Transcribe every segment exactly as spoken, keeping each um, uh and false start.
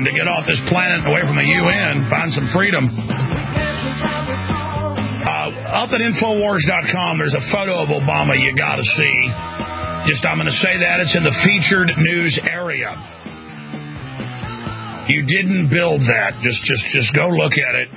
to get off this planet and away from the U N, find some freedom. Uh, up at Infowars dot com, there's a photo of Obama you got to see. Just, I'm going to say that. It's in the featured news area. You didn't build that. Just, just, just go look at it.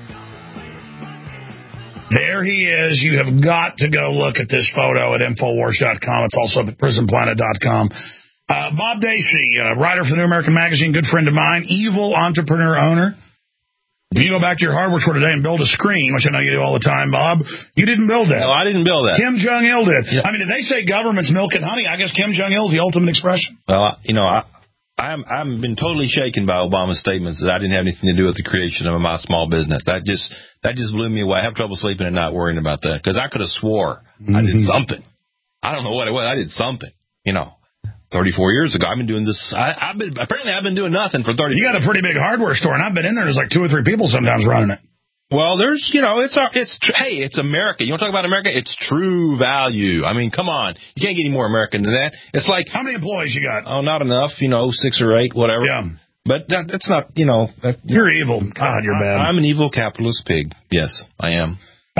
There he is. You have got to go look at this photo at Infowars dot com. It's also up at Prison Planet dot com. Uh, Bob Dacey, uh, writer for the New American Magazine, good friend of mine, evil entrepreneur owner. You go back to your hardware store today and build a screen, which I know you do all the time, Bob. You didn't build that. No, I didn't build that. Kim Jong-il did. Yeah. I mean, did they say government's milk and honey? I guess Kim Jong-il is the ultimate expression. Well, you know, I, I'm, I've been totally shaken by Obama's statements that I didn't have anything to do with the creation of my small business. That just that just blew me away. I have trouble sleeping and not worrying about that because I could have swore mm-hmm. I did something. I don't know what it was. I did something, you know. thirty-four years ago, I've been doing this. I, I've been apparently I've been doing nothing for thirty. You got a pretty big hardware store, and I've been in there. There's like two or three people sometimes running it. Well, there's, you know, it's it's hey, it's America. You want to talk about America? It's true value. I mean, come on, you can't get any more American than that. It's like how many employees you got? Oh, not enough. You know, six or eight, whatever. Yeah. But that, that's not, you know. That, you're evil. God, you're bad. I, I'm an evil capitalist pig. Yes, I am.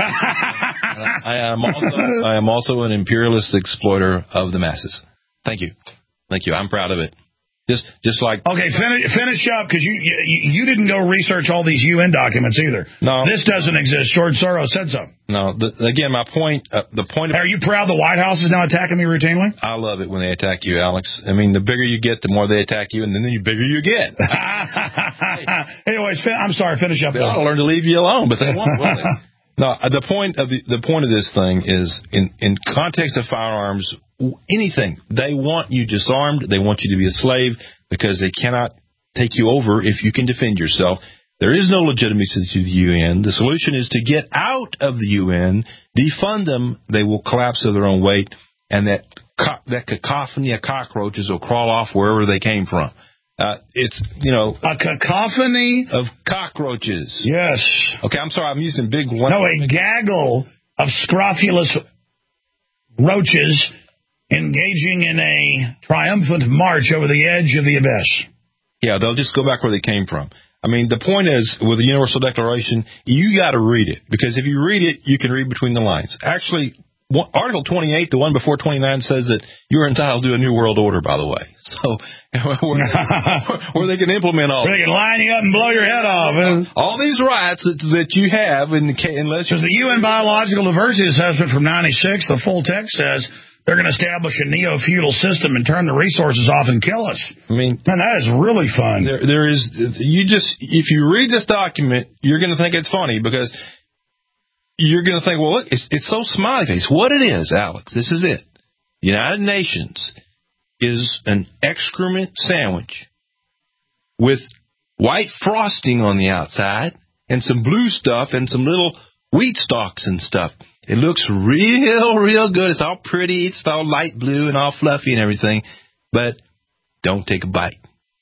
I am also I am also an imperialist exploiter of the masses. Thank you. Thank you. I'm proud of it. Just just like... Okay, finish, finish up, because you, you you didn't go research all these U N documents either. No. This doesn't exist. George Soros said so. No. The, again, my point... Uh, the point. Of, Are you proud the White House is now attacking me routinely? I love it when they attack you, Alex. I mean, the bigger you get, the more they attack you, and then the bigger you get. Anyways, fin- I'm sorry, finish up. They ought to learn to leave you alone, but they won't, will they? No, the point of the, the point of this thing is, in, in context of firearms, anything, they want you disarmed, they want you to be a slave, because they cannot take you over if you can defend yourself. There is no legitimacy to the U N. The solution is to get out of the U N, defund them, they will collapse of their own weight, and that co- that cacophony of cockroaches will crawl off wherever they came from. Uh, it's, you know... A cacophony? Of cockroaches. Yes. Okay, I'm sorry, I'm using big... One- no, a gaggle of scrofulous roaches engaging in a triumphant march over the edge of the abyss. Yeah, they'll just go back where they came from. I mean, the point is, with the Universal Declaration, you got to read it. Because if you read it, you can read between the lines. Actually... One, Article twenty-eight, the one before twenty-nine, says that you're entitled to a new world order, by the way. So, where, where they can implement all where they can line you up and blow your head off. All these rights that, that you have, in the, unless... Because the U N Biological Diversity Assessment from ninety-six, the full text says they're going to establish a neo-feudal system and turn the resources off and kill us. I mean... Man, that is really fun. There, there is... You just... If you read this document, you're going to think it's funny, because... You're going to think, well, look, it's, it's so smiley face. What it is, Alex, this is it. The United Nations is an excrement sandwich with white frosting on the outside and some blue stuff and some little wheat stalks and stuff. It looks real, real good. It's all pretty. It's all light blue and all fluffy and everything. But don't take a bite.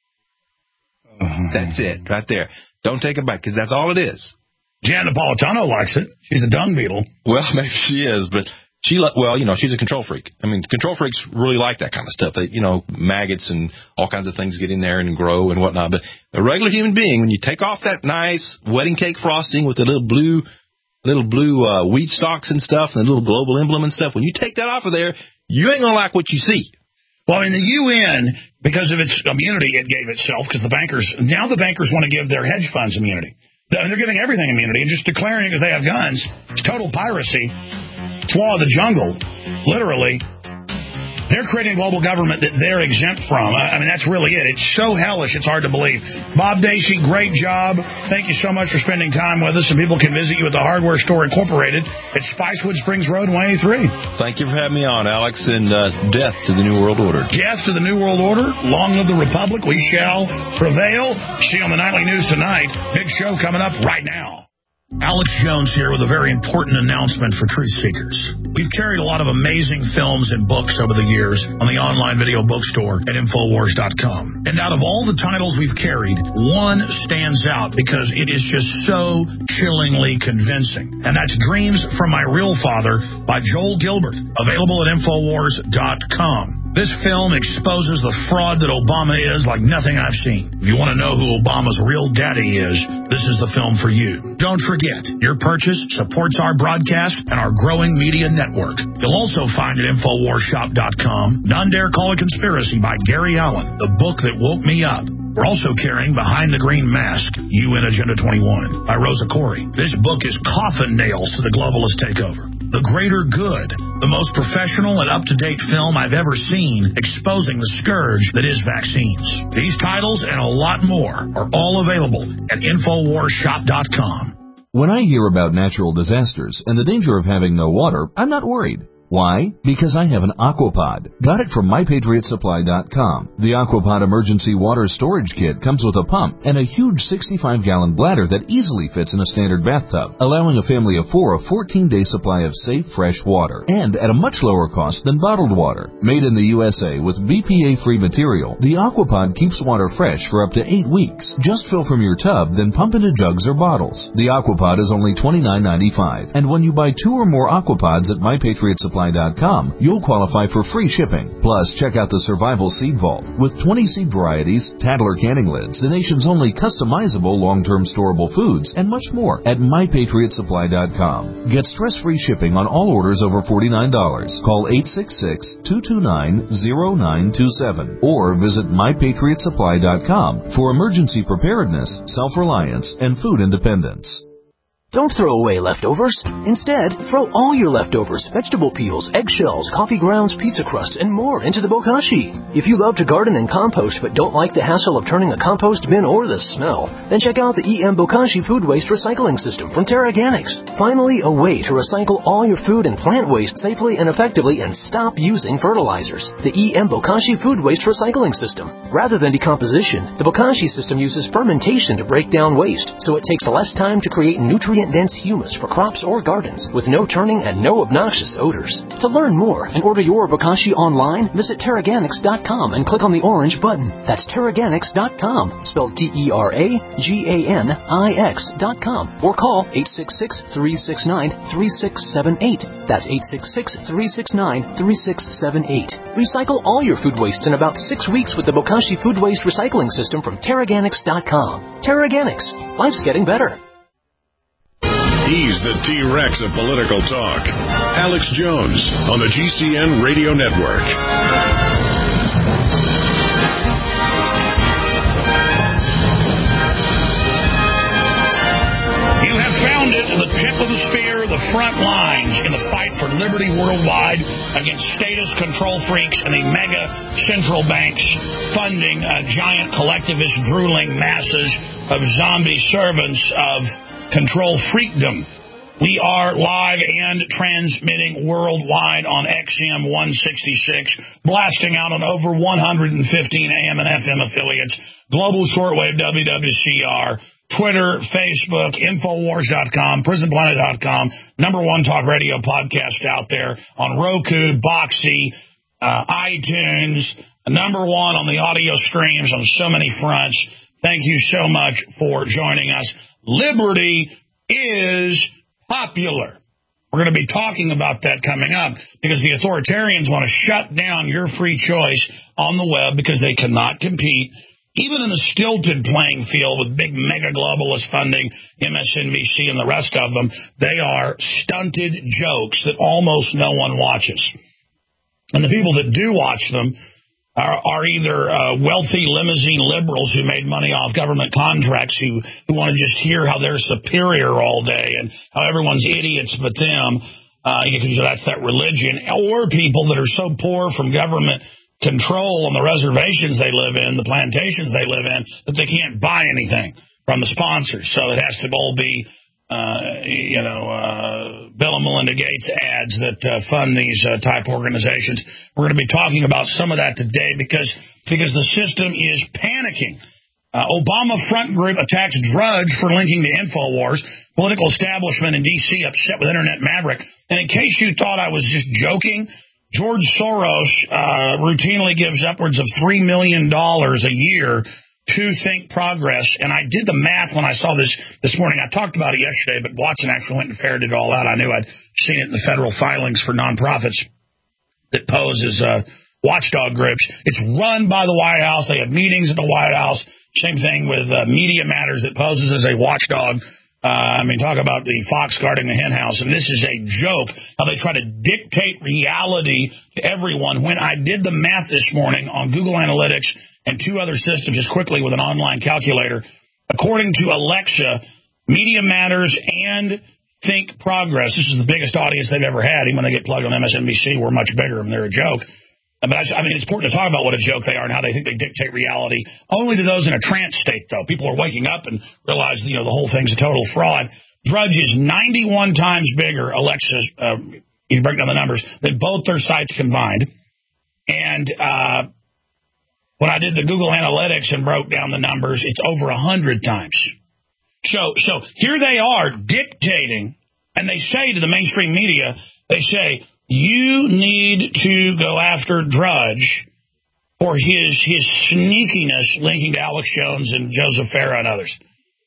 Uh-huh. That's it right there. Don't take a bite, because that's all it is. Jan Napolitano likes it. She's a dung beetle. Well, maybe she is, but she, well, you know, she's a control freak. I mean, control freaks really like that kind of stuff. They, you know, maggots and all kinds of things get in there and grow and whatnot. But a regular human being, when you take off that nice wedding cake frosting with the little blue, little blue uh, wheat stalks and stuff and the little global emblem and stuff, when you take that off of there, you ain't gonna like what you see. Well, in the U N, because of its immunity, it gave itself, because the bankers, now the bankers want to give their hedge funds immunity. They're giving everything immunity and just declaring it because they have guns. It's total piracy. It's law of the jungle, literally. They're creating a global government that they're exempt from. I mean, that's really it. It's so hellish, it's hard to believe. Bob Dacey, great job. Thank you so much for spending time with us. And people can visit you at the Hardware Store Incorporated at Spicewood Springs Road, one eighty-three. Thank you for having me on, Alex, and uh, death to the New World Order. Death to the New World Order. Long live the Republic. We shall prevail. See you on the Nightly News tonight. Big show coming up right now. Alex Jones here with a very important announcement for truth seekers. We've carried a lot of amazing films and books over the years on the online video bookstore at Infowars dot com. And out of all the titles we've carried, one stands out because it is just so chillingly convincing. And that's Dreams from My Real Father by Joel Gilbert, available at Infowars dot com. This film exposes the fraud that Obama is like nothing I've seen. If you want to know who Obama's real daddy is, this is the film for you. Don't forget, your purchase supports our broadcast and our growing media network. You'll also find at Infowars Shop dot com, None Dare Call It Conspiracy by Gary Allen, the book that woke me up. We're also carrying Behind the Green Mask, U N Agenda twenty-one, by Rosa Corey. This book is coffin nails to the globalist takeover. The Greater Good, the most professional and up-to-date film I've ever seen exposing the scourge that is vaccines. These titles and a lot more are all available at Infowars Shop dot com. When I hear about natural disasters and the danger of having no water, I'm not worried. Why? Because I have an Aquapod. Got it from My Patriot Supply dot com. The Aquapod Emergency Water Storage Kit comes with a pump and a huge sixty-five gallon bladder that easily fits in a standard bathtub, allowing a family of four a fourteen day supply of safe, fresh water, and at a much lower cost than bottled water. Made in the U S A with B P A-free material, the Aquapod keeps water fresh for up to eight weeks. Just fill from your tub, then pump into jugs or bottles. The Aquapod is only twenty-nine ninety-five, and when you buy two or more Aquapods at My Patriot Supply dot com, you'll qualify for free shipping. Plus, check out the Survival Seed Vault with twenty seed varieties, Tadler canning lids, the nation's only customizable long-term storable foods, and much more at My Patriot Supply dot com. Get stress-free shipping on all orders over forty-nine dollars. Call eight six six, two two nine, zero nine two seven or visit My Patriot Supply dot com for emergency preparedness, self-reliance, and food independence. Don't throw away leftovers. Instead, throw all your leftovers, vegetable peels, eggshells, coffee grounds, pizza crusts, and more into the bokashi. If you love to garden and compost but don't like the hassle of turning a compost bin or the smell, then check out the E M Bokashi Food Waste Recycling System from TerraGanix. Finally, a way to recycle all your food and plant waste safely and effectively and stop using fertilizers. The E M Bokashi Food Waste Recycling System. Rather than decomposition, the Bokashi system uses fermentation to break down waste, so it takes less time to create nutrient dense humus for crops or gardens with no turning and no obnoxious odors. To learn more and order your Bokashi online, visit Terraganix dot com and click on the orange button. That's Terraganix dot com, spelled T E R A G A N I X dot com, or call eight six six, three six nine, three six seven eight. That's eight six six, three six nine, three six seven eight. Recycle all your food wastes in about six weeks with the Bokashi Food Waste Recycling System from Terraganix dot com. Terraganix. Life's getting better. He's the T-Rex of political talk. Alex Jones on the G C N Radio Network. You have found it, the tip of the spear, the front lines in the fight for liberty worldwide against status control freaks and the mega central banks funding uh, giant collectivist drooling masses of zombie servants of control freakdom. We are live and transmitting worldwide on X M one sixty-six, blasting out on over one hundred fifteen A M and F M affiliates, global shortwave W W C R, Twitter, Facebook, Infowars dot com, Prison Planet dot com, number one talk radio podcast out there on Roku, Boxy, uh, iTunes, number one on the audio streams on so many fronts. Thank you so much for joining us. Liberty is popular. We're going to be talking about that coming up because the authoritarians want to shut down your free choice on the web because they cannot compete, even in the stilted playing field with big mega globalist funding, M S N B C and the rest of them. They are stunted jokes that almost no one watches. And the people that do watch them Are, are either uh, wealthy limousine liberals who made money off government contracts who, who want to just hear how they're superior all day and how everyone's idiots but them, uh, because that's that religion, or people that are so poor from government control on the reservations they live in, the plantations they live in, that they can't buy anything from the sponsors. So it has to all be Uh, you know, uh, Bill and Melinda Gates ads that uh, fund these uh, type organizations. We're going to be talking about some of that today because because the system is panicking. Uh, Obama front group attacks Drudge for linking to InfoWars. Political establishment in D C upset with Internet Maverick. And in case you thought I was just joking, George Soros uh, routinely gives upwards of three million dollars a year to Think Progress, and I did the math when I saw this this morning. I talked about it yesterday, but Watson actually went and ferreted it all out. I knew I'd seen it in the federal filings for nonprofits that pose as uh, watchdog groups. It's run by the White House. They have meetings at the White House. Same thing with uh, Media Matters that poses as a watchdog. Uh, I mean, talk about the fox guarding the hen house. And this is a joke, how they try to dictate reality to everyone. When I did the math this morning on Google Analytics and two other systems just quickly with an online calculator, according to Alexa, Media Matters and Think Progress, this is the biggest audience they've ever had. Even when they get plugged on M S N B C, we're much bigger and they're a joke. But I, I mean, it's important to talk about what a joke they are and how they think they dictate reality. Only to those in a trance state, though. People are waking up and realize, you know, the whole thing's a total fraud. Drudge is ninety-one times bigger, Alexa, uh, you break down the numbers, than both their sites combined. And uh, when I did the Google Analytics and broke down the numbers, it's over one hundred times. So, so here they are dictating, and they say to the mainstream media, they say, you need to go after Drudge for his his sneakiness linking to Alex Jones and Joseph Farah and others.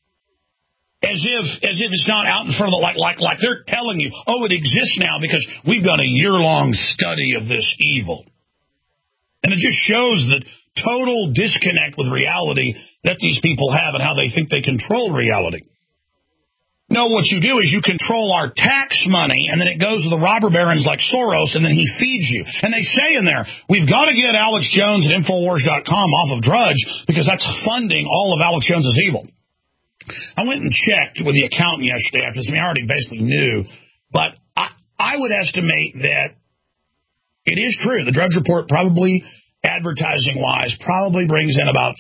As if as if it's not out in front of the like like like they're telling you, oh, it exists now because we've done a year-long study of this evil. And it just shows the total disconnect with reality that these people have and how they think they control reality. No, what you do is you control our tax money, and then it goes to the robber barons like Soros, and then he feeds you. And they say in there, we've got to get Alex Jones at Infowars dot com off of Drudge because that's funding all of Alex Jones's evil. I went and checked with the accountant yesterday after this. I mean, I already basically knew, but I, I would estimate that it is true. The Drudge Report probably, advertising-wise, probably brings in about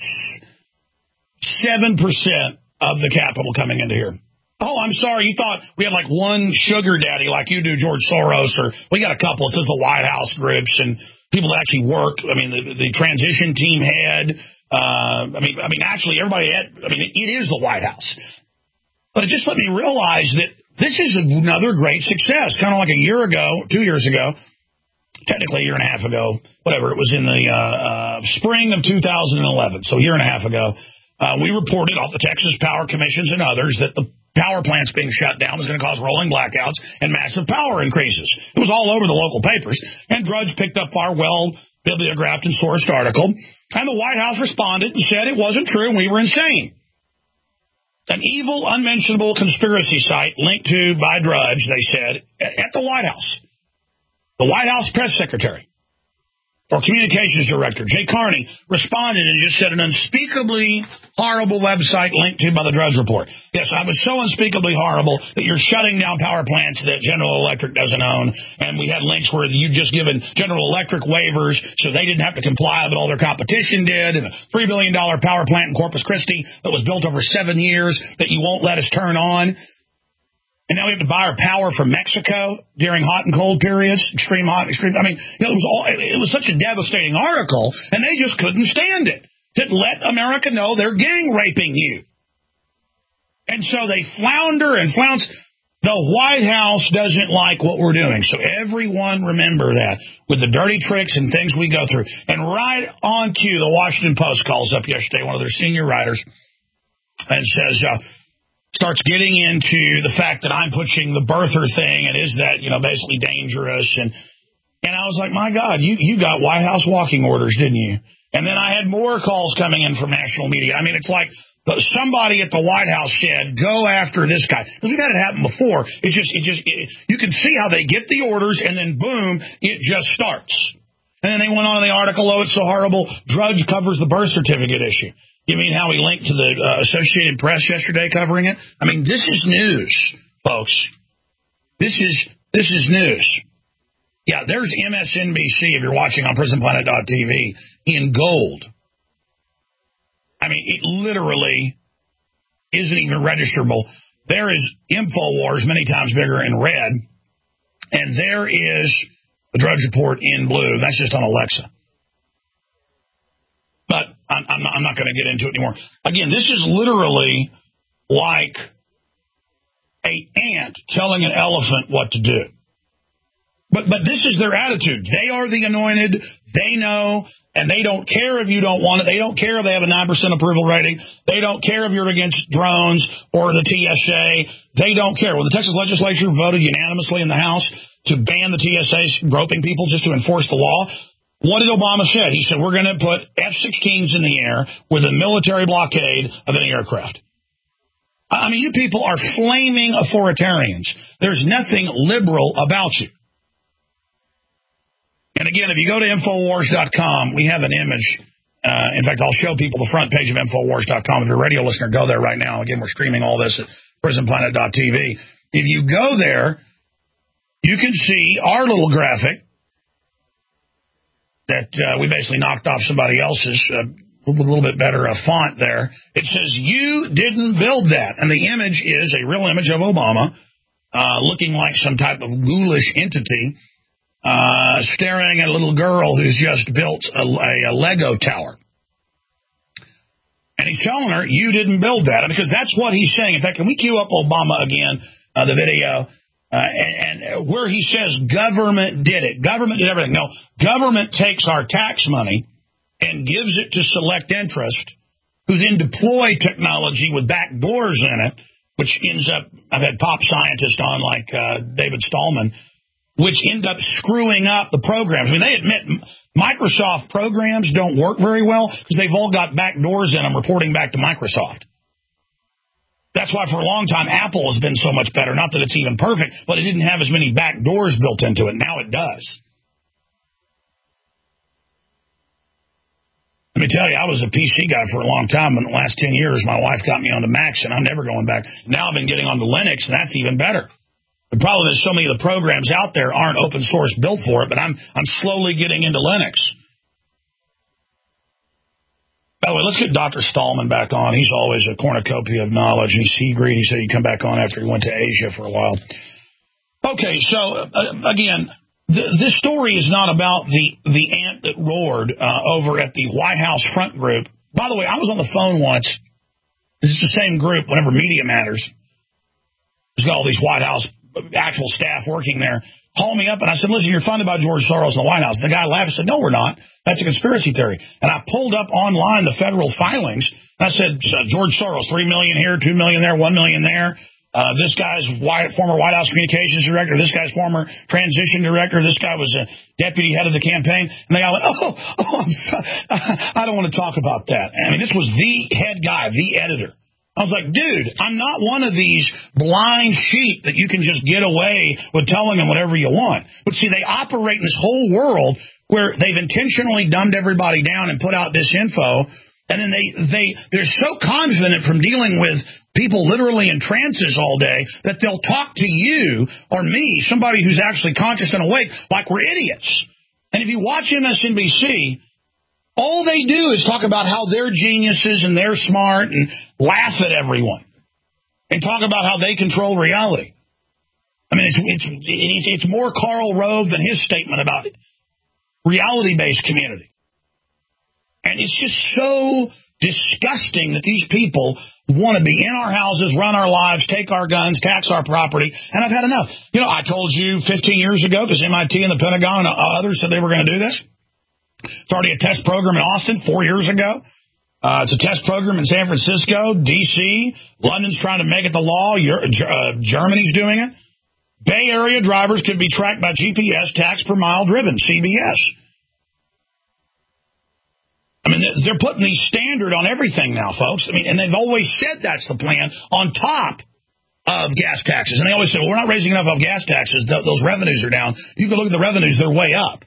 seven percent of the capital coming into here. Oh, I'm sorry. You thought we had like one sugar daddy like you do, George Soros, or we got a couple. It says the White House groups and people that actually work. I mean, the, the transition team head. Uh, I mean, I mean, actually, everybody had. I mean, it is the White House. But it just let me realize that this is another great success. Kind of like a year ago, two years ago, technically a year and a half ago, whatever. It was in the uh, uh, spring of two thousand eleven, so a year and a half ago. Uh, we reported off the Texas Power Commissions and others that the power plants being shut down was going to cause rolling blackouts and massive power increases. It was all over the local papers, and Drudge picked up our well-bibliographed and sourced article, and the White House responded and said it wasn't true and we were insane. An evil, unmentionable conspiracy site linked to by Drudge, they said, at the White House. The White House press secretary, or communications director, Jay Carney, responded and just said an unspeakably horrible website linked to by the Drudge Report. Yes, I was so unspeakably horrible that you're shutting down power plants that General Electric doesn't own, and we had links where you'd just given General Electric waivers so they didn't have to comply, but all their competition did, and a three billion dollars power plant in Corpus Christi that was built over seven years that you won't let us turn on. And now we have to buy our power from Mexico during hot and cold periods, extreme hot, extreme. I mean, you know, it was all, it was such a devastating article, and they just couldn't stand it. To let America know they're gang raping you. And so they flounder and flounce. The White House doesn't like what we're doing. So everyone remember that with the dirty tricks and things we go through. And right on cue, the Washington Post calls up yesterday, one of their senior writers, and says, uh, starts getting into the fact that I'm pushing the birther thing, and is that, you know, basically dangerous? And and I was like, my God, you, you got White House walking orders, didn't you? And then I had more calls coming in from national media. I mean, it's like somebody at the White House said, go after this guy. Because we've had it happen before. It just, it just, it, you can see how they get the orders, and then boom, it just starts. And then they went on in the article, oh, it's so horrible, Drudge covers the birth certificate issue. You mean how he linked to the uh, Associated Press yesterday covering it? I mean, this is news, folks. This is this is news. Yeah, there's M S N B C, if you're watching on prison planet dot t v, in gold. I mean, it literally isn't even registerable. There is InfoWars, many times bigger, in red. And there is the Drudge Report in blue. That's just on Alexa. But I'm, I'm not, I'm not going to get into it anymore. Again, this is literally like an ant telling an elephant what to do. But but this is their attitude. They are the anointed. They know, and they don't care if you don't want it. They don't care if they have a nine percent approval rating. They don't care if you're against drones or the T S A. They don't care. When the Texas legislature voted unanimously in the House to ban the T S A groping people just to enforce the law, What did Obama say? He said, we're going to put F sixteens in the air with a military blockade of any aircraft. I mean, you people are flaming authoritarians. There's nothing liberal about you. And again, if you go to Infowars dot com, we have an image. Uh, in fact, I'll show people the front page of Infowars dot com. If you're a radio listener, go there right now. Again, we're streaming all this at prison planet dot t v. If you go there, you can see our little graphic that uh, we basically knocked off somebody else's uh, with a little bit better uh, font there. It says, you didn't build that. And the image is a real image of Obama uh, looking like some type of ghoulish entity uh, staring at a little girl who's just built a, a, a Lego tower. And he's telling her, you didn't build that. Because that's what he's saying. In fact, can we cue up Obama again, uh, the video? Uh, and, and where he says government did it. Government did everything. No, government takes our tax money and gives it to select interest who then deploy technology with back doors in it, which ends up, I've had pop scientists on like uh, David Stallman, which end up screwing up the programs. I mean, they admit Microsoft programs don't work very well because they've all got back doors in them reporting back to Microsoft. That's why for a long time Apple has been so much better. Not that it's even perfect, but it didn't have as many back doors built into it. Now it does. Let me tell you, I was a P C guy for a long time. In the last ten years, my wife got me onto Macs, and I'm never going back. Now I've been getting onto Linux, and that's even better. The problem is so many of the programs out there aren't open source built for it, but I'm I'm slowly getting into Linux. By the way, let's get Doctor Stallman back on. He's always a cornucopia of knowledge. He's he agreed. He said he'd come back on after he went to Asia for a while. Okay, so uh, again, th- this story is not about the, the ant that roared uh, over at the White House front group. By the way, I was on the phone once. This is the same group, whenever Media Matters. There's got all these White House actual staff working there. Called me up, and I said, listen, you're funded by George Soros in the White House. And the guy laughed and said, no, we're not. That's a conspiracy theory. And I pulled up online the federal filings, and I said, George Soros, three million dollars here, two million dollars there, one million dollars there. Uh, this guy's White, former White House communications director. This guy's former transition director. This guy was a deputy head of the campaign. And they all went, oh, oh I'm sorry. I don't want to talk about that. I mean, this was the head guy, the editor. I was like, dude, I'm not one of these blind sheep that you can just get away with telling them whatever you want. But see, they operate in this whole world where they've intentionally dumbed everybody down and put out this info. And then they, they, they're so confident from dealing with people literally in trances all day that they'll talk to you or me, somebody who's actually conscious and awake, like we're idiots. And if you watch M S N B C, all they do is talk about how they're geniuses and they're smart and laugh at everyone and talk about how they control reality. I mean, it's it's it's, it's more Karl Rove than his statement about reality-based community. And it's just so disgusting that these people want to be in our houses, run our lives, take our guns, tax our property, and I've had enough. You know, I told you fifteen years ago, because M I T and the Pentagon and others said they were going to do this. It's already a test program in Austin four years ago. Uh, it's a test program in San Francisco, D C London's trying to make it the law. You're, uh, Germany's doing it. Bay Area drivers could be tracked by G P S, tax per mile driven, C B S. I mean, they're putting the standard on everything now, folks. I mean, and they've always said that's the plan on top of gas taxes. And they always say, well, we're not raising enough of gas taxes. Th- those revenues are down. You can look at the revenues, they're way up.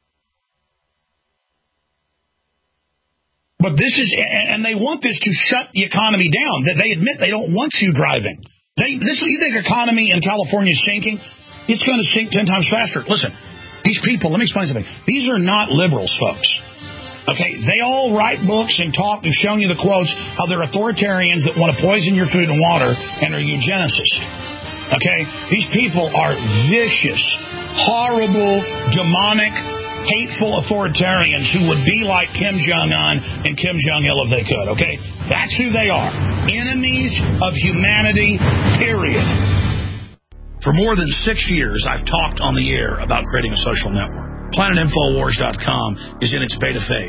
But this is, and they want this to shut the economy down. That they admit they don't want you driving. They, this, you think economy in California is sinking? It's going to sink ten times faster. Listen, these people, let me explain something. These are not liberals, folks. Okay, they all write books and talk. We've shown you the quotes how they're authoritarians that want to poison your food and water and are eugenicists. Okay, these people are vicious, horrible, demonic, hateful authoritarians who would be like Kim Jong-un and Kim Jong-il if they could, okay? That's who they are. Enemies of humanity, period. For more than six years, I've talked on the air about creating a social network. Planet Infowars dot com is in its beta phase.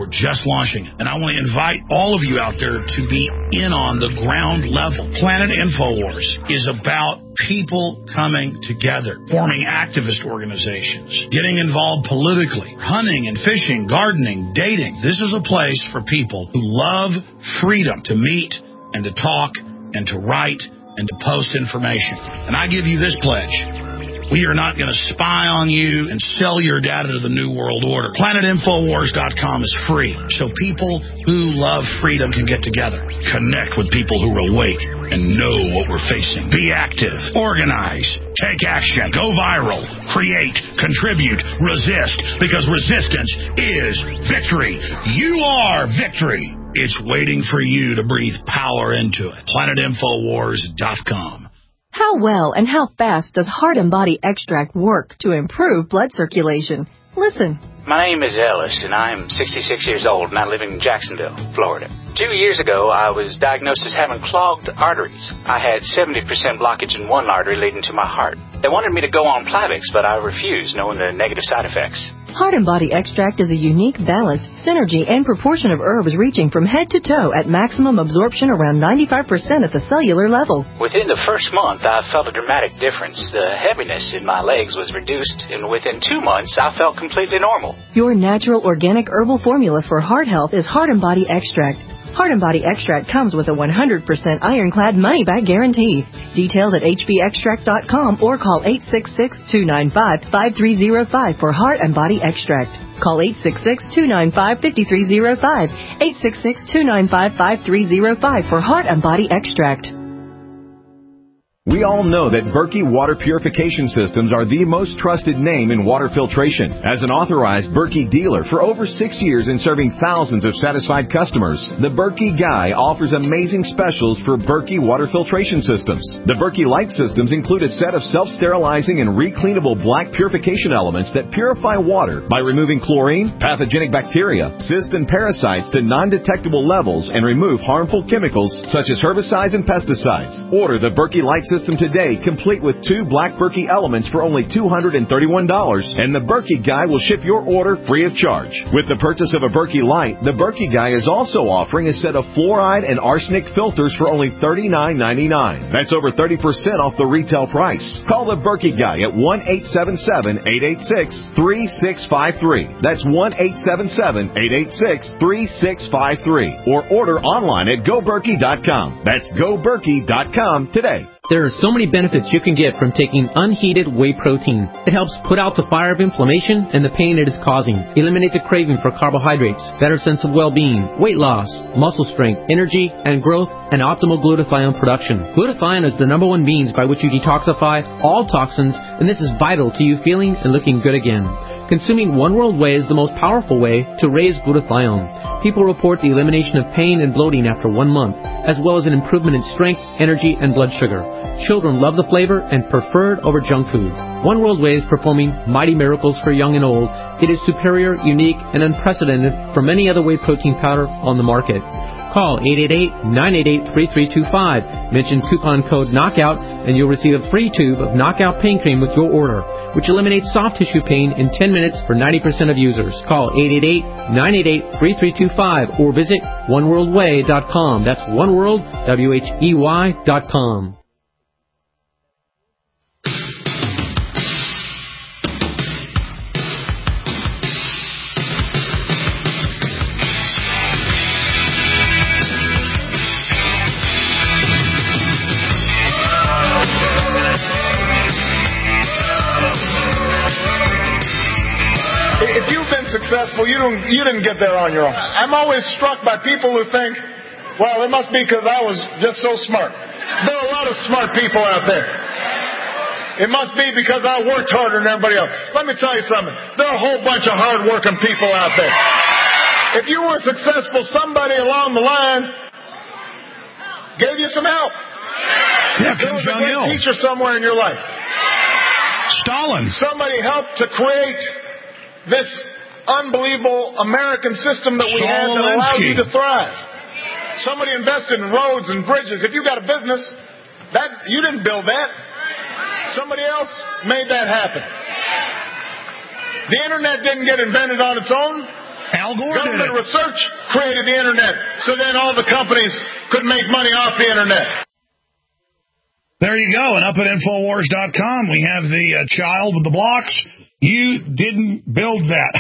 We're just launching it, and I want to invite all of you out there to be in on the ground level. Planet InfoWars is about people coming together, forming activist organizations, getting involved politically, hunting and fishing, gardening, dating. This is a place for people who love freedom to meet and to talk and to write and to post information. And I give you this pledge. We are not going to spy on you and sell your data to the New World Order. Planet Infowars dot com is free, so people who love freedom can get together, connect with people who are awake and know what we're facing. Be active, organize, take action, go viral, create, contribute, resist, because resistance is victory. You are victory. It's waiting for you to breathe power into it. Planet Infowars dot com. How well and how fast does Heart and Body Extract work to improve blood circulation? Listen. My name is Ellis, and I'm sixty-six years old, and I live in Jacksonville, Florida. Two years ago, I was diagnosed as having clogged arteries. I had seventy percent blockage in one artery leading to my heart. They wanted me to go on Plavix, but I refused, knowing the negative side effects. Heart and Body Extract is a unique balance, synergy, and proportion of herbs reaching from head to toe at maximum absorption around ninety-five percent at the cellular level. Within the first month, I felt a dramatic difference. The heaviness in my legs was reduced, and within two months, I felt completely normal. Your natural organic herbal formula for heart health is Heart and Body Extract. Heart and Body Extract comes with a one hundred percent ironclad money-back guarantee. Details at h b extract dot com or call eight six six, two nine five, five three zero five for Heart and Body Extract. Call eight six six, two nine five, five three zero five, eight six six, two nine five, five three zero five for Heart and Body Extract. We all know that Berkey Water Purification Systems are the most trusted name in water filtration. As an authorized Berkey dealer for over six years and serving thousands of satisfied customers, the Berkey Guy offers amazing specials for Berkey Water Filtration Systems. The Berkey Light Systems include a set of self-sterilizing and recleanable black purification elements that purify water by removing chlorine, pathogenic bacteria, cysts, and parasites to non-detectable levels and remove harmful chemicals such as herbicides and pesticides. Order the Berkey Light System today, complete with two black Berkey elements for only two hundred thirty-one dollars, and the Berkey Guy will ship your order free of charge. With the purchase of a Berkey Light, the Berkey Guy is also offering a set of fluoride and arsenic filters for only thirty-nine ninety-nine. That's over thirty percent off the retail price. Call the Berkey Guy at one eight seven seven, eight eight six, three six five three. That's one eight seven seven, eight eight six, three six five three. Or order online at go berkey dot com. That's go berkey dot com today. There are so many benefits you can get from taking unheated whey protein. It helps put out the fire of inflammation and the pain it is causing, eliminate the craving for carbohydrates, better sense of well-being, weight loss, muscle strength, energy and growth, and optimal glutathione production. Glutathione is the number one means by which you detoxify all toxins, and this is vital to you feeling and looking good again. Consuming One World Whey is the most powerful way to raise glutathione. People report the elimination of pain and bloating after one month, as well as an improvement in strength, energy, and blood sugar. Children love the flavor and prefer it over junk food. One World Whey is performing mighty miracles for young and old. It is superior, unique, and unprecedented from any other whey protein powder on the market. Call eight eight eight, nine eight eight, three three two five. Mention coupon code KNOCKOUT and you'll receive a free tube of Knockout Pain Cream with your order, which eliminates soft tissue pain in ten minutes for ninety percent of users. Call eight eight eight, nine eight eight, three three two five or visit one world way dot com. That's oneworld, W H E Y dot com. Successful, you don't, you didn't get there on your own. I'm always struck by people who think, well, it must be because I was just so smart. There are a lot of smart people out there. It must be because I worked harder than everybody else. Let me tell you something. There are a whole bunch of hard-working people out there. If you were successful, somebody along the line gave you some help. Yeah, there was a great teacher somewhere in your life. Stalin. Somebody helped to create this unbelievable American system that we have that allows you to thrive. Somebody invested in roads and bridges. If you got a business, that you didn't build that. Somebody else made that happen. The internet didn't get invented on its own. Al Gore Government did it. research created the Internet, so then all the companies could make money off the Internet. There you go. And up at Infowars dot com, we have the uh, child with the blocks. You didn't build that.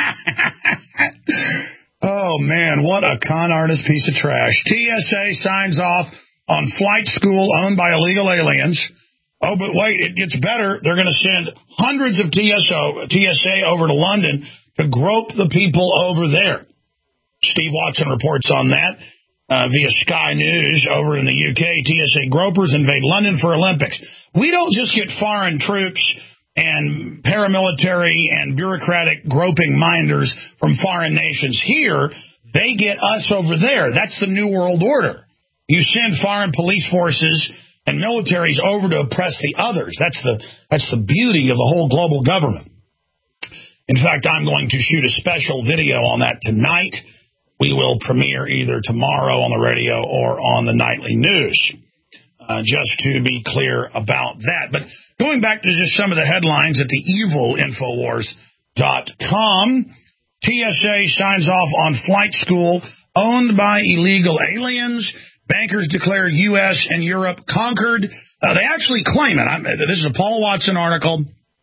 Oh, man, what a con artist piece of trash. T S A signs off on flight school owned by illegal aliens. Oh, but wait, it gets better. They're going to send hundreds of T S O, T S A over to London to grope the people over there. Steve Watson reports on that. Uh, via Sky News over in the U K, T S A gropers invade London for Olympics. We don't just get foreign troops and paramilitary and bureaucratic groping minders from foreign nations here. They get us over there. That's the New World Order. You send foreign police forces and militaries over to oppress the others. That's the, that's the beauty of the whole global government. In fact, I'm going to shoot a special video on that tonight. We will premiere either tomorrow on the radio or on the nightly news, uh, just to be clear about that. But going back to just some of the headlines at the evil Infowars dot com, T S A signs off on flight school owned by illegal aliens. Bankers declare U S and Europe conquered. Uh, they actually claim it. I'm, this is a Paul Watson article.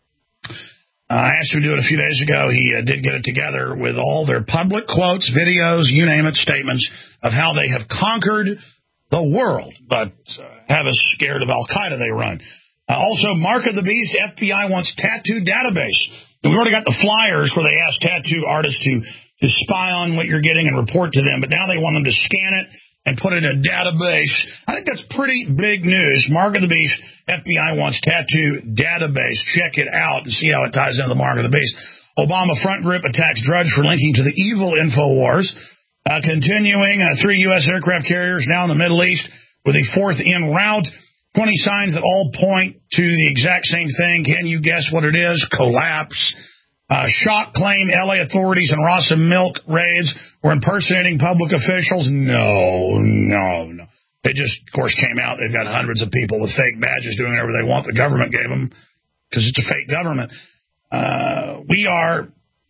Uh, I asked him to do it a few days ago. He uh, did get it together with all their public quotes, videos, you name it, statements of how they have conquered the world, but uh, have us scared of Al-Qaeda they run. Uh, also, Mark of the Beast, F B I wants tattoo database. And we already got the flyers where they ask tattoo artists to, to spy on what you're getting and report to them, but now they want them to scan it and put it in a database. I think that's pretty big news. Mark of the Beast, F B I wants tattoo database. Check it out and see how it ties into the Mark of the Beast. Obama front group attacks Drudge for linking to the evil InfoWars. Uh, continuing, uh, three U S aircraft carriers now in the Middle East with a fourth en route. twenty signs that all point to the exact same thing. Can you guess what it is? Collapse. Uh, shock claim L A authorities and Rasa Milk raids were impersonating public officials. No, no, no. They just, of course, came out. They've got hundreds of people with fake badges doing whatever they want. The government gave them because it's a fake government. Uh, we are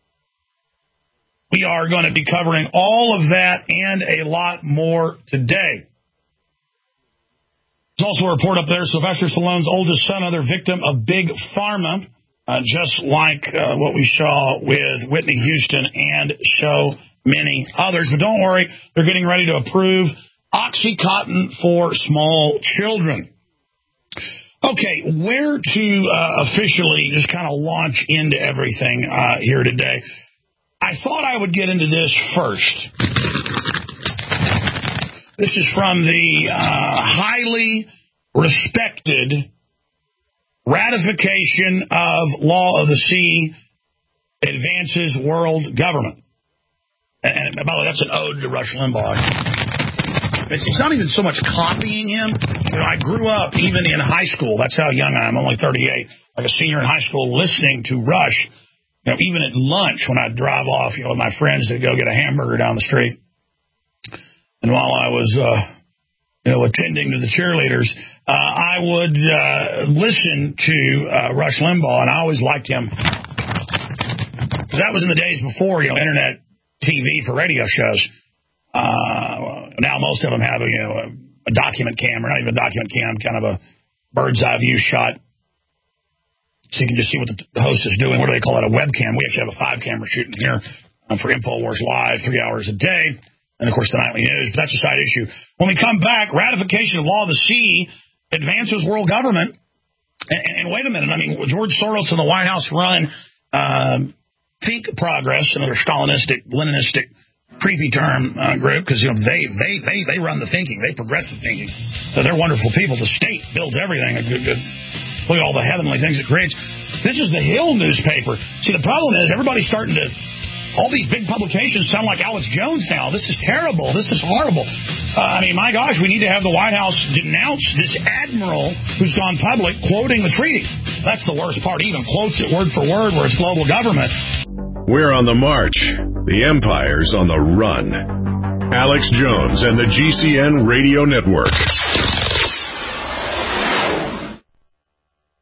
we are going to be covering all of that and a lot more today. There's also a report up there. Sylvester Stallone's oldest son, another victim of Big Pharma. Uh, just like uh, what we saw with Whitney Houston and so many others. But don't worry, they're getting ready to approve OxyContin for small children. Okay, where to uh, officially just kind of launch into everything uh, here today. I thought I would get into this first. This is from the uh, highly respected ratification of Law of the Sea advances world government. And, and by the way, that's an ode to Rush Limbaugh. It's, it's not even so much copying him. You know, I grew up even in high school. That's how young I am. I'm only thirty-eight. Like a senior in high school, listening to Rush. You know, even at lunch when I'd drive off, you know, with my friends to go get a hamburger down the street. And while I was uh, you know, attending to the cheerleaders, uh, I would uh, listen to uh, Rush Limbaugh, and I always liked him. That was in the days before, you know, internet T V for radio shows. Uh, now most of them have a, you know, a, a document cam, or not even a document cam, kind of a bird's eye view shot, so you can just see what the host is doing. What do they call it? A webcam. We actually have a five camera shooting here um, for InfoWars Live, three hours a day. And, of course, the nightly news, but that's a side issue. When we come back, ratification of Law of the Sea advances world government. And, and wait a minute. I mean, George Soros and the White House run uh, Think Progress, another Stalinistic, Leninistic, creepy term uh, group, because, you know, they, they, they, they run the thinking. They progress the thinking. So they're wonderful people. The state builds everything. A good, good, look at all the heavenly things it creates. This is the Hill newspaper. See, the problem is everybody's starting to... All these big publications sound like Alex Jones now. This is terrible. This is horrible. Uh, I mean, my gosh, we need to have the White House denounce this admiral who's gone public quoting the treaty. That's the worst part. He even quotes it word for word where it's global government. We're on the march. The empire's on the run. Alex Jones and the G C N Radio Network.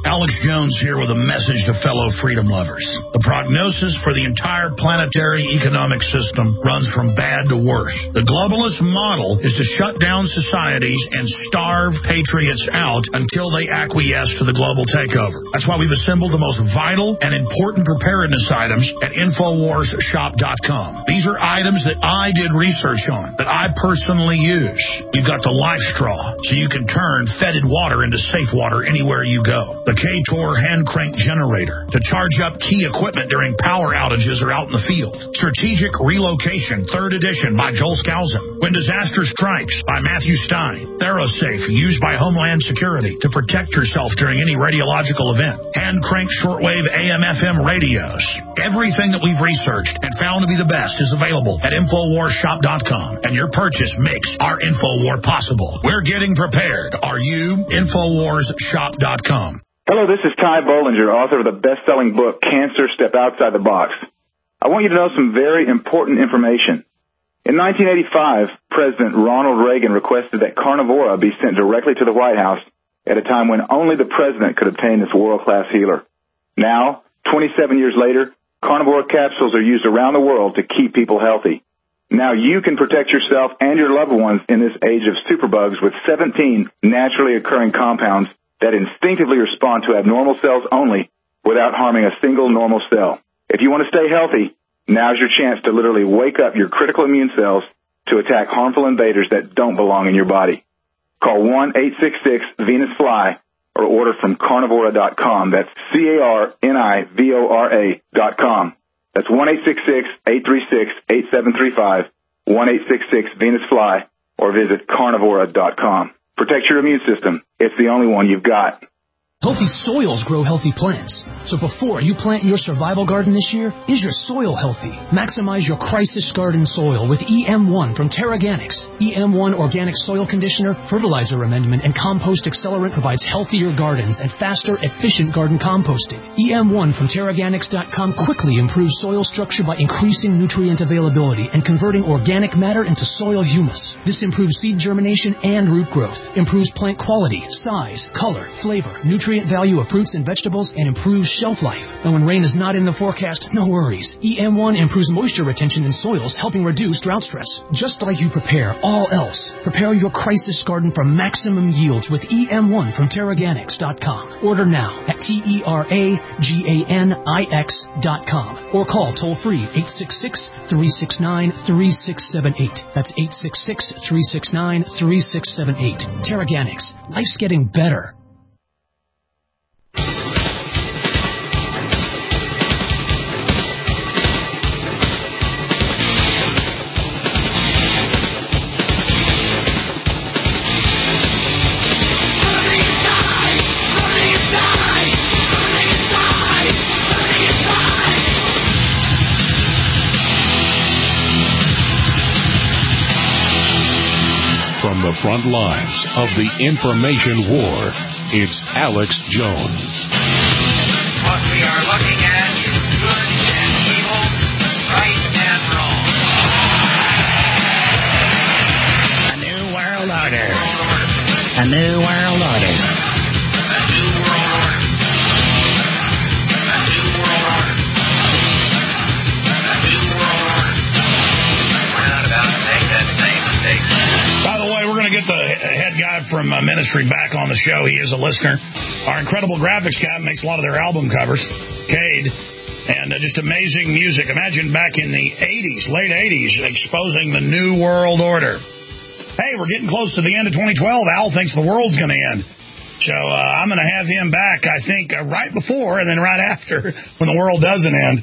Alex Jones here with a message to fellow freedom lovers. The prognosis for the entire planetary economic system runs from bad to worse. The globalist model is to shut down societies and starve patriots out until they acquiesce to the global takeover. That's why we've assembled the most vital and important preparedness items at Infowars Shop dot com. These are items that I did research on, that I personally use. You've got the Life Straw, so you can turn fetid water into safe water anywhere you go. The K-Tor hand crank generator to charge up key equipment during power outages or out in the field. Strategic Relocation, third edition by Joel Skousen. When Disaster Strikes by Matthew Stein. ThyroSafe, used by Homeland Security to protect yourself during any radiological event. Hand crank shortwave A M F M radios. Everything that we've researched and found to be the best is available at Infowars Shop dot com, and your purchase makes our Infowar possible. We're getting prepared. Are you? Infowars Shop dot com. Hello, this is Ty Bollinger, author of the best-selling book, Cancer, Step Outside the Box. I want you to know some very important information. In nineteen eighty-five, President Ronald Reagan requested that Carnivora be sent directly to the White House at a time when only the president could obtain this world-class healer. Now, twenty-seven years later, Carnivora capsules are used around the world to keep people healthy. Now you can protect yourself and your loved ones in this age of superbugs with seventeen naturally occurring compounds that instinctively respond to abnormal cells only without harming a single normal cell. If you want to stay healthy, now's your chance to literally wake up your critical immune cells to attack harmful invaders that don't belong in your body. Call one eight six six Venus Fly or order from Carnivora dot com. That's C A R N I V O R A dot com. That's one eight six six, eight three six, eight seven three five, one eight six six Venus Fly, or visit Carnivora dot com. Protect your immune system. It's the only one you've got. Healthy soils grow healthy plants. So before you plant your survival garden this year, is your soil healthy? Maximize your crisis garden soil with E M one from TerraGanix. E M one Organic Soil Conditioner, Fertilizer Amendment, and Compost Accelerant provides healthier gardens and faster, efficient garden composting. E M one from TerraGanix dot com quickly improves soil structure by increasing nutrient availability and converting organic matter into soil humus. This improves seed germination and root growth, improves plant quality, size, color, flavor, nutrient value of fruits and vegetables, and improves shelf life. And when rain is not in the forecast, no worries. E M one improves moisture retention in soils, helping reduce drought stress. Just like you prepare all else, prepare your crisis garden for maximum yields with E M one from TerraGanix dot com. Order now at T E R A G A N I X dot com or call toll-free eight six six, three six nine, three six seven eight. That's eight six six, three six nine, three six seven eight. TerraGanix. Life's getting better. From the front lines of the information war, it's Alex Jones. What we are looking at is good and evil, right and wrong. A new world order. A new world order. A new world order. A new world order. A new world order. We're not about to make that same mistake. By the way, we're going to get the head guy from uh, Ministry back on the show. He is a listener. Our incredible graphics guy makes a lot of their album covers, Cade, and uh, just amazing music. Imagine back in the eighties, late eighties, exposing the New World Order. Hey, we're getting close to the end of twenty twelve. Al thinks the world's going to end. So uh, I'm going to have him back, I think, uh, right before and then right after when the world doesn't end.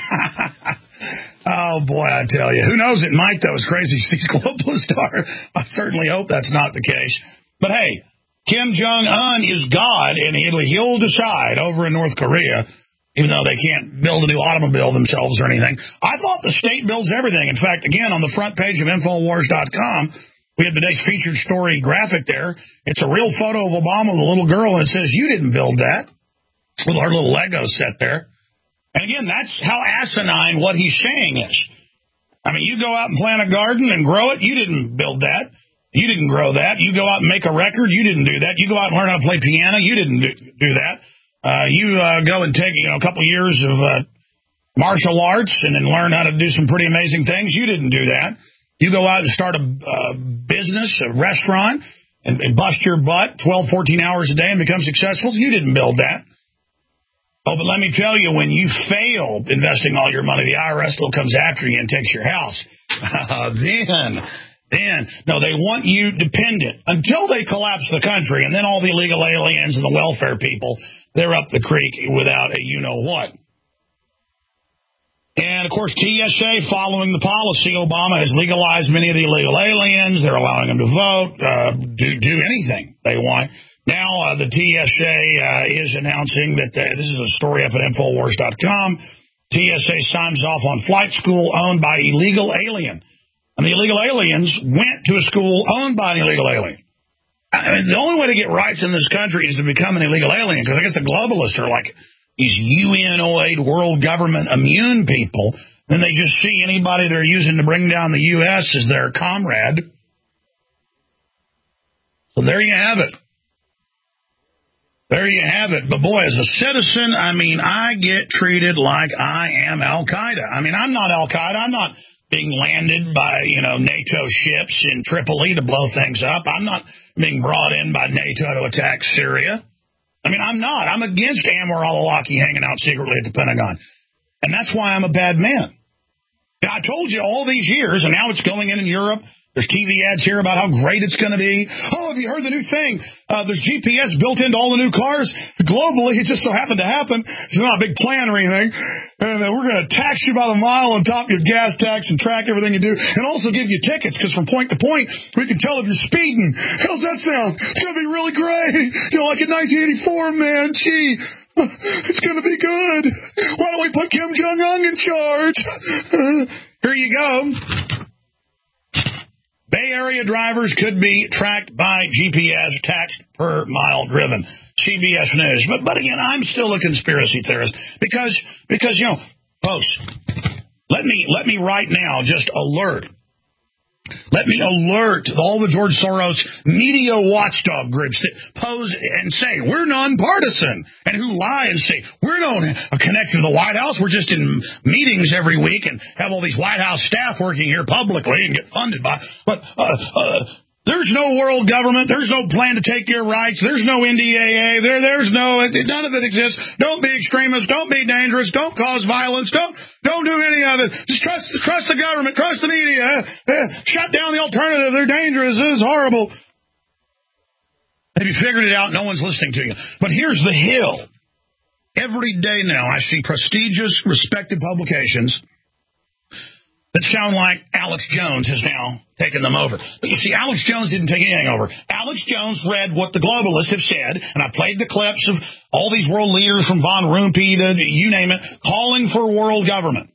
Oh, boy, I tell you. Who knows? It might, though. It's crazy. She's a globalist star. I certainly hope that's not the case. But, hey, Kim Jong-un is God, and he'll decide over in North Korea, even though they can't build a new automobile themselves or anything. I thought the state builds everything. In fact, again, on the front page of Infowars dot com, we have today's featured story graphic there. It's a real photo of Obama with a little girl, and it says, you didn't build that, with our little Lego set there. And again, that's how asinine what he's saying is. I mean, you go out and plant a garden and grow it. You didn't build that. You didn't grow that. You go out and make a record. You didn't do that. You go out and learn how to play piano. You didn't do, do that. Uh, you uh, go and take you know a couple years of uh, martial arts and then learn how to do some pretty amazing things. You didn't do that. You go out and start a uh, business, a restaurant, and, and bust your butt twelve, fourteen hours a day and become successful. You didn't build that. Oh, but let me tell you, when you fail investing all your money, the I R S still comes after you and takes your house. then, then, no, they want you dependent until they collapse the country, and then all the illegal aliens and the welfare people, they're up the creek without a you-know-what. And, of course, T S A, following the policy, Obama has legalized many of the illegal aliens. They're allowing them to vote, uh, do, do anything they want. Now, uh, the T S A uh, is announcing that uh, this is a story up at Infowars dot com. T S A signs off on flight school owned by illegal alien. And the illegal aliens went to a school owned by an illegal alien. I mean, the only way to get rights in this country is to become an illegal alien, because I guess the globalists are like these U N-oid world government immune people. Then they just see anybody they're using to bring down the U S as their comrade. So there you have it. There you have it. But, boy, as a citizen, I mean, I get treated like I am Al-Qaeda. I mean, I'm not Al-Qaeda. I'm not being landed by, you know, NATO ships in Tripoli to blow things up. I'm not being brought in by NATO to attack Syria. I mean, I'm not. I'm against Anwar al-Awlaki hanging out secretly at the Pentagon. And that's why I'm a bad man. Now, I told you all these years, and now it's going in in Europe. There's T V ads here about how great it's going to be. Oh, have you heard the new thing? Uh, there's G P S built into all the new cars globally. It just so happened to happen. It's not a big plan or anything. And uh, we're going to tax you by the mile on top of your gas tax and track everything you do, and also give you tickets, because from point to point, we can tell if you're speeding. How's that sound? It's going to be really great. You know, like in nineteen eighty-four, man. Gee, it's going to be good. Why don't we put Kim Jong-un in charge? Here you go. Bay Area drivers could be tracked by G P S, taxed per mile driven. C B S News. But but again, I'm still a conspiracy theorist because because you know, folks, let me let me right now just alert. Let me alert all the George Soros media watchdog groups that pose and say we're nonpartisan, and who lie and say we're not connected to the White House. We're just in meetings every week and have all these White House staff working here publicly and get funded by. But uh, uh, there's no world government. There's no plan to take your rights. There's no N D A A. There, there's no. None of it exists. Don't be extremists. Don't be dangerous. Don't cause violence. Don't. Don't do any of it. Just trust, trust the government. Trust the media. Uh, uh, shut down the alternative. They're dangerous. This is horrible. Have you figured it out? No one's listening to you. But here's the hill. Every day now I see prestigious, respected publications that sound like Alex Jones has now taken them over. But you see, Alex Jones didn't take anything over. Alex Jones read what the globalists have said, and I played the clips of all these world leaders from Von Rumpi to you name it, calling for world government.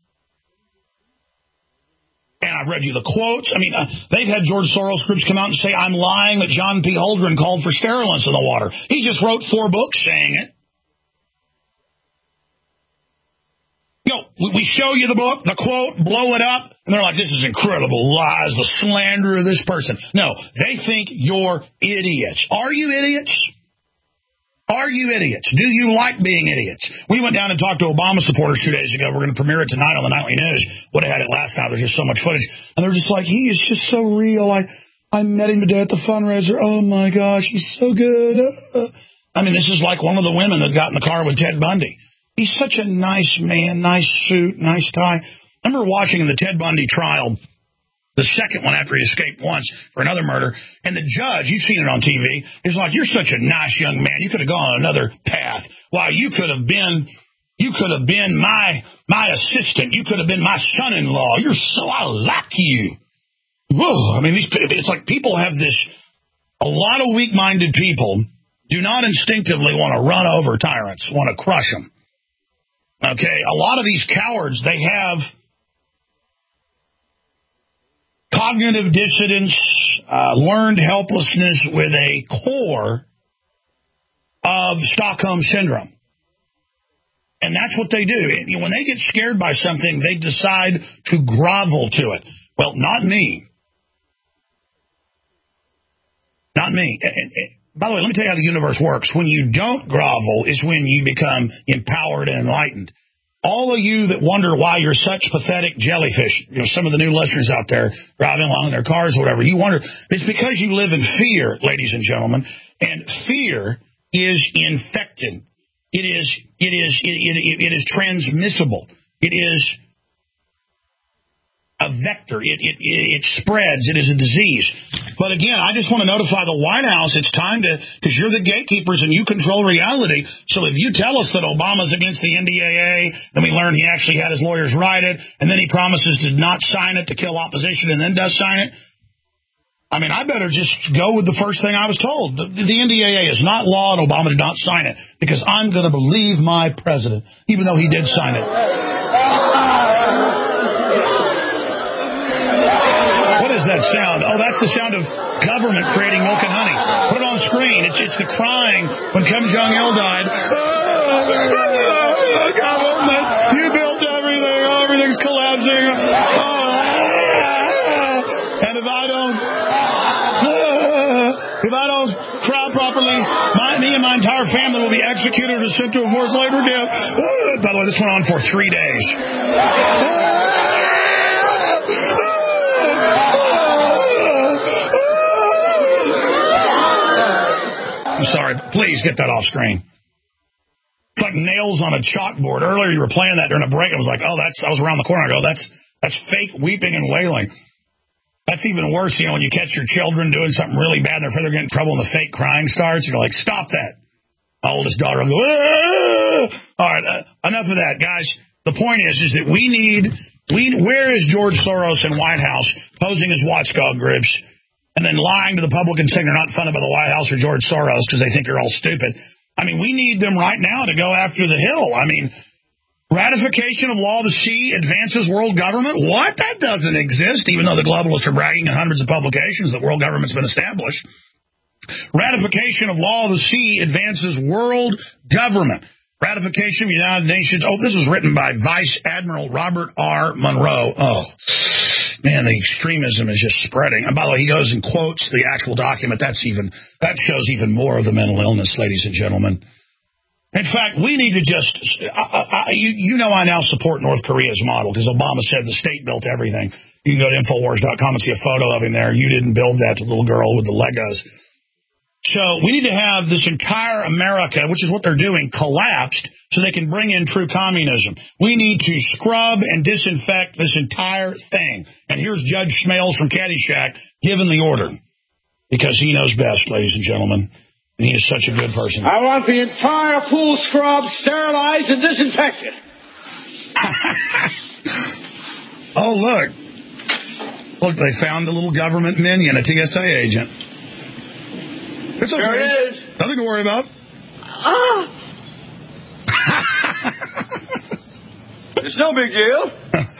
And I've read you the quotes. I mean, uh, they've had George Soros groups come out and say, I'm lying that John P. Holdren called for sterilants in the water. He just wrote four books saying it. You know, we show you the book, the quote, blow it up, and they're like, this is incredible lies, the slander of this person. No, they think you're idiots. Are you idiots? Are you idiots? Do you like being idiots? We went down and talked to Obama supporters two days ago. We're going to premiere it tonight on the Nightly News. Would have had it last night. There's just so much footage. And they're just like, he is just so real. I, I met him today at the fundraiser. Oh, my gosh, he's so good. Uh, I mean, this is like one of the women that got in the car with Ted Bundy. He's such a nice man, nice suit, nice tie. I remember watching the Ted Bundy trial, the second one after he escaped once for another murder, and the judge, you've seen it on T V, is like, you're such a nice young man. You could have gone on another path. Why, you could have been, you could have been my my assistant. You could have been my son-in-law. You're so, I like you. Whoa. I mean, these, it's like people have this, a lot of weak-minded people do not instinctively want to run over tyrants, want to crush them. Okay, a lot of these cowards, they have cognitive dissonance, uh, learned helplessness with a core of Stockholm Syndrome. And that's what they do. When they get scared by something, they decide to grovel to it. Well, not me. Not me. By the way, let me tell you how the universe works. When you don't grovel is when you become empowered and enlightened. All of you that wonder why you're such pathetic jellyfish, you know, some of the new listeners out there driving along in their cars or whatever, you wonder, it's because you live in fear, ladies and gentlemen, and fear is infected. It is, it is, it, it, it is transmissible. It is a vector. It, it, it spreads. It is a disease. But again, I just want to notify the White House it's time to, because you're the gatekeepers and you control reality. So if you tell us that Obama's against the N D A A, then we learn he actually had his lawyers write it, and then he promises to not sign it to kill opposition and then does sign it. I mean, I better just go with the first thing I was told. The, the N D A A is not law and Obama did not sign it because I'm going to believe my president, even though he did sign it. What is that sound? Oh, that's the sound of government creating milk and honey. Put it on screen. It's it's the crying when Kim Jong-il died. Oh, government, you built everything. Oh, everything's collapsing. Oh, and if I don't, if I don't cry properly, my, me and my entire family will be executed or sent to a forced labor camp. By the way, this went on for three days. I'm sorry, please get that off screen. It's like nails on a chalkboard. Earlier you were playing that during a break. I was like, oh, that's, I was around the corner. I go, that's, that's fake weeping and wailing. That's even worse, you know, when you catch your children doing something really bad and they're afraid they're getting in trouble and the fake crying starts. You're like, stop that. My oldest daughter will go, ah! All right, uh, enough of that, guys. The point is, is that we need, we, where is George Soros in White House posing as watchdog groups? And then lying to the publicans saying they're not funded by the White House or George Soros because they think you're all stupid. I mean, we need them right now to go after the Hill. I mean, ratification of law of the sea advances world government? What? That doesn't exist, even though the globalists are bragging in hundreds of publications that world government's been established. Ratification of law of the sea advances world government. Ratification of the United Nations. Oh, this was written by Vice Admiral Robert R. Monroe. Oh, man, the extremism is just spreading. And by the way, he goes and quotes the actual document. That's even, that shows even more of the mental illness, ladies and gentlemen. In fact, we need to just, I, I, you, you know I now support North Korea's model because Obama said the state built everything. You can go to Infowars dot com and see a photo of him there. You didn't build that little girl with the Legos. So we need to have this entire America, which is what they're doing, collapsed so they can bring in true communism. We need to scrub and disinfect this entire thing. And here's Judge Smales from Caddyshack giving the order because he knows best, ladies and gentlemen. And he is such a good person. I want the entire pool scrubbed, sterilized, and disinfected. Oh, look. Look, they found a little government minion, a T S A agent. It's okay. There is. Nothing to worry about. Ah. It's no big deal.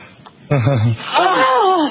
Ah.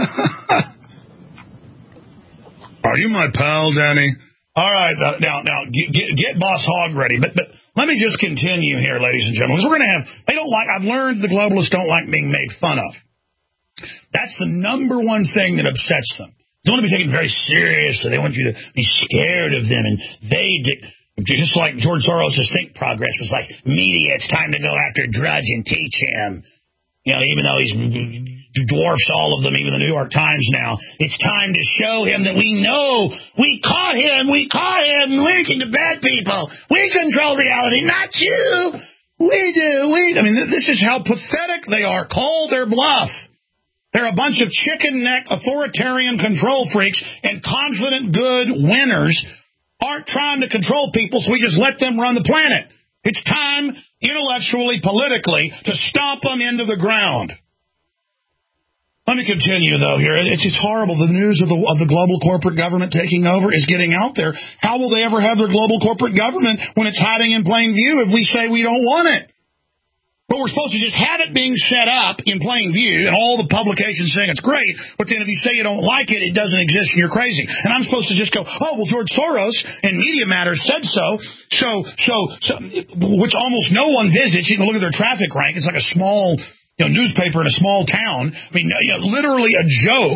Are you my pal, Danny? All right, uh, now, now get, get, get Boss Hogg ready. But, but let me just continue here, ladies and gentlemen. Because we're going to have. They don't like. I've learned the globalists don't like being made fun of. That's the number one thing that upsets them. They want to be taken very seriously. They want you to be scared of them. And they, just like George Soros' Think Progress was like, media, it's time to go after Drudge and teach him. You know, even though he's dwarfs all of them, even the New York Times now. It's time to show him that we know. We caught him. We caught him linking to bad people. We control reality, not you. We do. We. I mean, this is how pathetic they are. Call their bluff. They're a bunch of chicken-neck authoritarian control freaks, and confident good winners aren't trying to control people, so we just let them run the planet. It's time, intellectually, politically, to stomp them into the ground. Let me continue, though, here. It's, it's horrible. The news of the, of the global corporate government taking over is getting out there. How will they ever have their global corporate government when it's hiding in plain view if we say we don't want it? But we're supposed to just have it being set up in plain view and all the publications saying it's great, but then if you say you don't like it, it doesn't exist and you're crazy. And I'm supposed to just go, oh, well, George Soros and Media Matters said so, so, so, so which almost no one visits. You can look at their traffic rank. It's like a small, you know, newspaper in a small town. I mean, you know, literally a joke.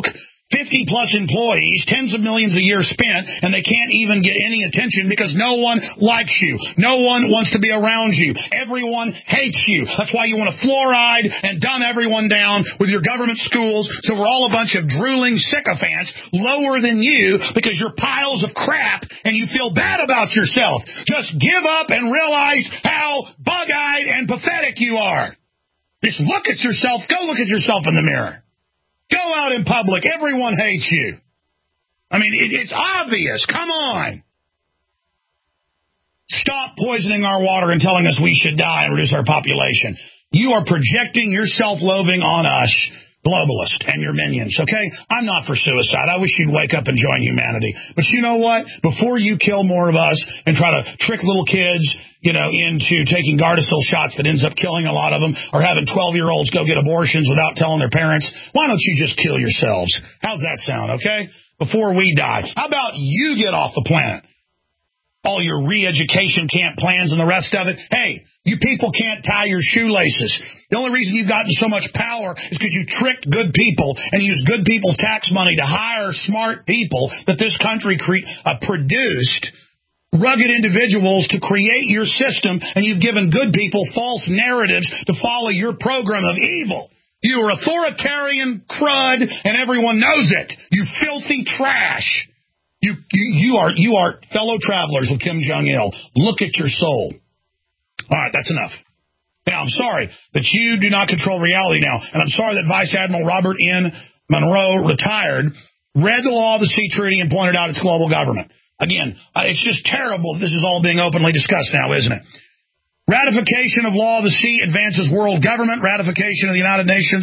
fifty-plus employees, tens of millions a year spent, and they can't even get any attention because no one likes you. No one wants to be around you. Everyone hates you. That's why you want to fluoride and dumb everyone down with your government schools, so we're all a bunch of drooling sycophants lower than you because you're piles of crap and you feel bad about yourself. Just give up and realize how bug-eyed and pathetic you are. Just look at yourself. Go look at yourself in the mirror. Go out in public. Everyone hates you. I mean, it, it's obvious. Come on. Stop poisoning our water and telling us we should die and reduce our population. You are projecting your self-loathing on us, globalists, and your minions, okay? I'm not for suicide. I wish you'd wake up and join humanity. But you know what? Before you kill more of us and try to trick little kids, you know, into taking Gardasil shots that ends up killing a lot of them, or having twelve-year-olds go get abortions without telling their parents, why don't you just kill yourselves? How's that sound, okay? Before we die. How about you get off the planet? All your re-education camp plans and the rest of it. Hey, you people can't tie your shoelaces. The only reason you've gotten so much power is because you tricked good people and used good people's tax money to hire smart people that this country cre- uh, produced, rugged individuals to create your system, and you've given good people false narratives to follow your program of evil. You are authoritarian crud, and everyone knows it. You filthy trash. You, you, you are you are fellow travelers with Kim Jong-il. Look at your soul. All right, that's enough. Now, I'm sorry that you do not control reality now, and I'm sorry that Vice Admiral Robert N. Monroe, retired, read the law of the sea treaty and pointed out its global government. Again, uh, it's just terrible that this is all being openly discussed now, isn't it? Ratification of law of the sea advances world government. Ratification of the United Nations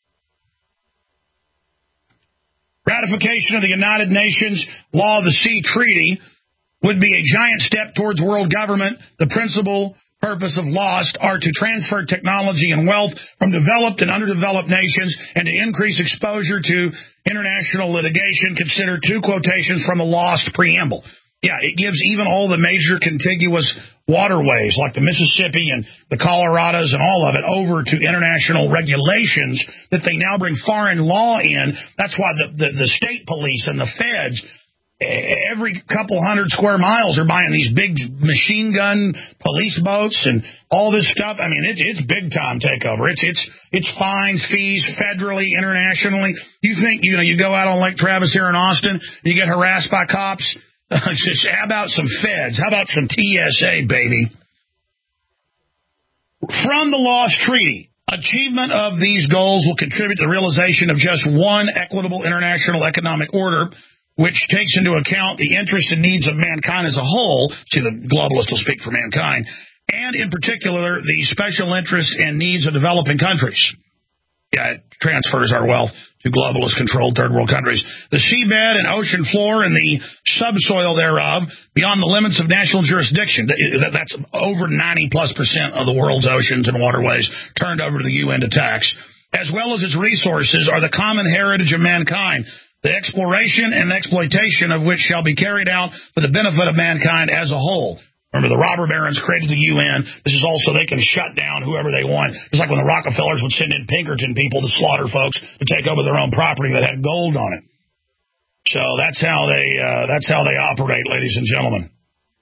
Ratification of the United Nations Law of the Sea Treaty would be a giant step towards world government. The principal purpose of LOST are to transfer technology and wealth from developed and underdeveloped nations and to increase exposure to international litigation. Consider two quotations from the LOST preamble. Yeah, it gives even all the major contiguous waterways like the Mississippi and the Colorados and all of it over to international regulations that they now bring foreign law in. That's why the, the, the state police and the feds, every couple hundred square miles, are buying these big machine gun police boats and all this stuff. I mean, it's it's big time takeover. It's it's it's fines, fees, federally, internationally. You think, you know, you go out on Lake Travis here in Austin, you get harassed by cops. Just, how about some feds? How about some T S A, baby? From the LOST Treaty, achievement of these goals will contribute to the realization of just one equitable international economic order, which takes into account the interests and needs of mankind as a whole. See, the globalists will speak for mankind, and in particular, the special interests and needs of developing countries. Yeah, it transfers our wealth to globalist-controlled third-world countries. The seabed and ocean floor and the subsoil thereof, beyond the limits of national jurisdiction, that's over ninety-plus percent of the world's oceans and waterways turned over to the U N to tax, as well as its resources, are the common heritage of mankind, the exploration and exploitation of which shall be carried out for the benefit of mankind as a whole. Remember, the robber barons created the U N. This is also they can shut down whoever they want. It's like when the Rockefellers would send in Pinkerton people to slaughter folks to take over their own property that had gold on it. So that's how they uh, that's how they operate, ladies and gentlemen.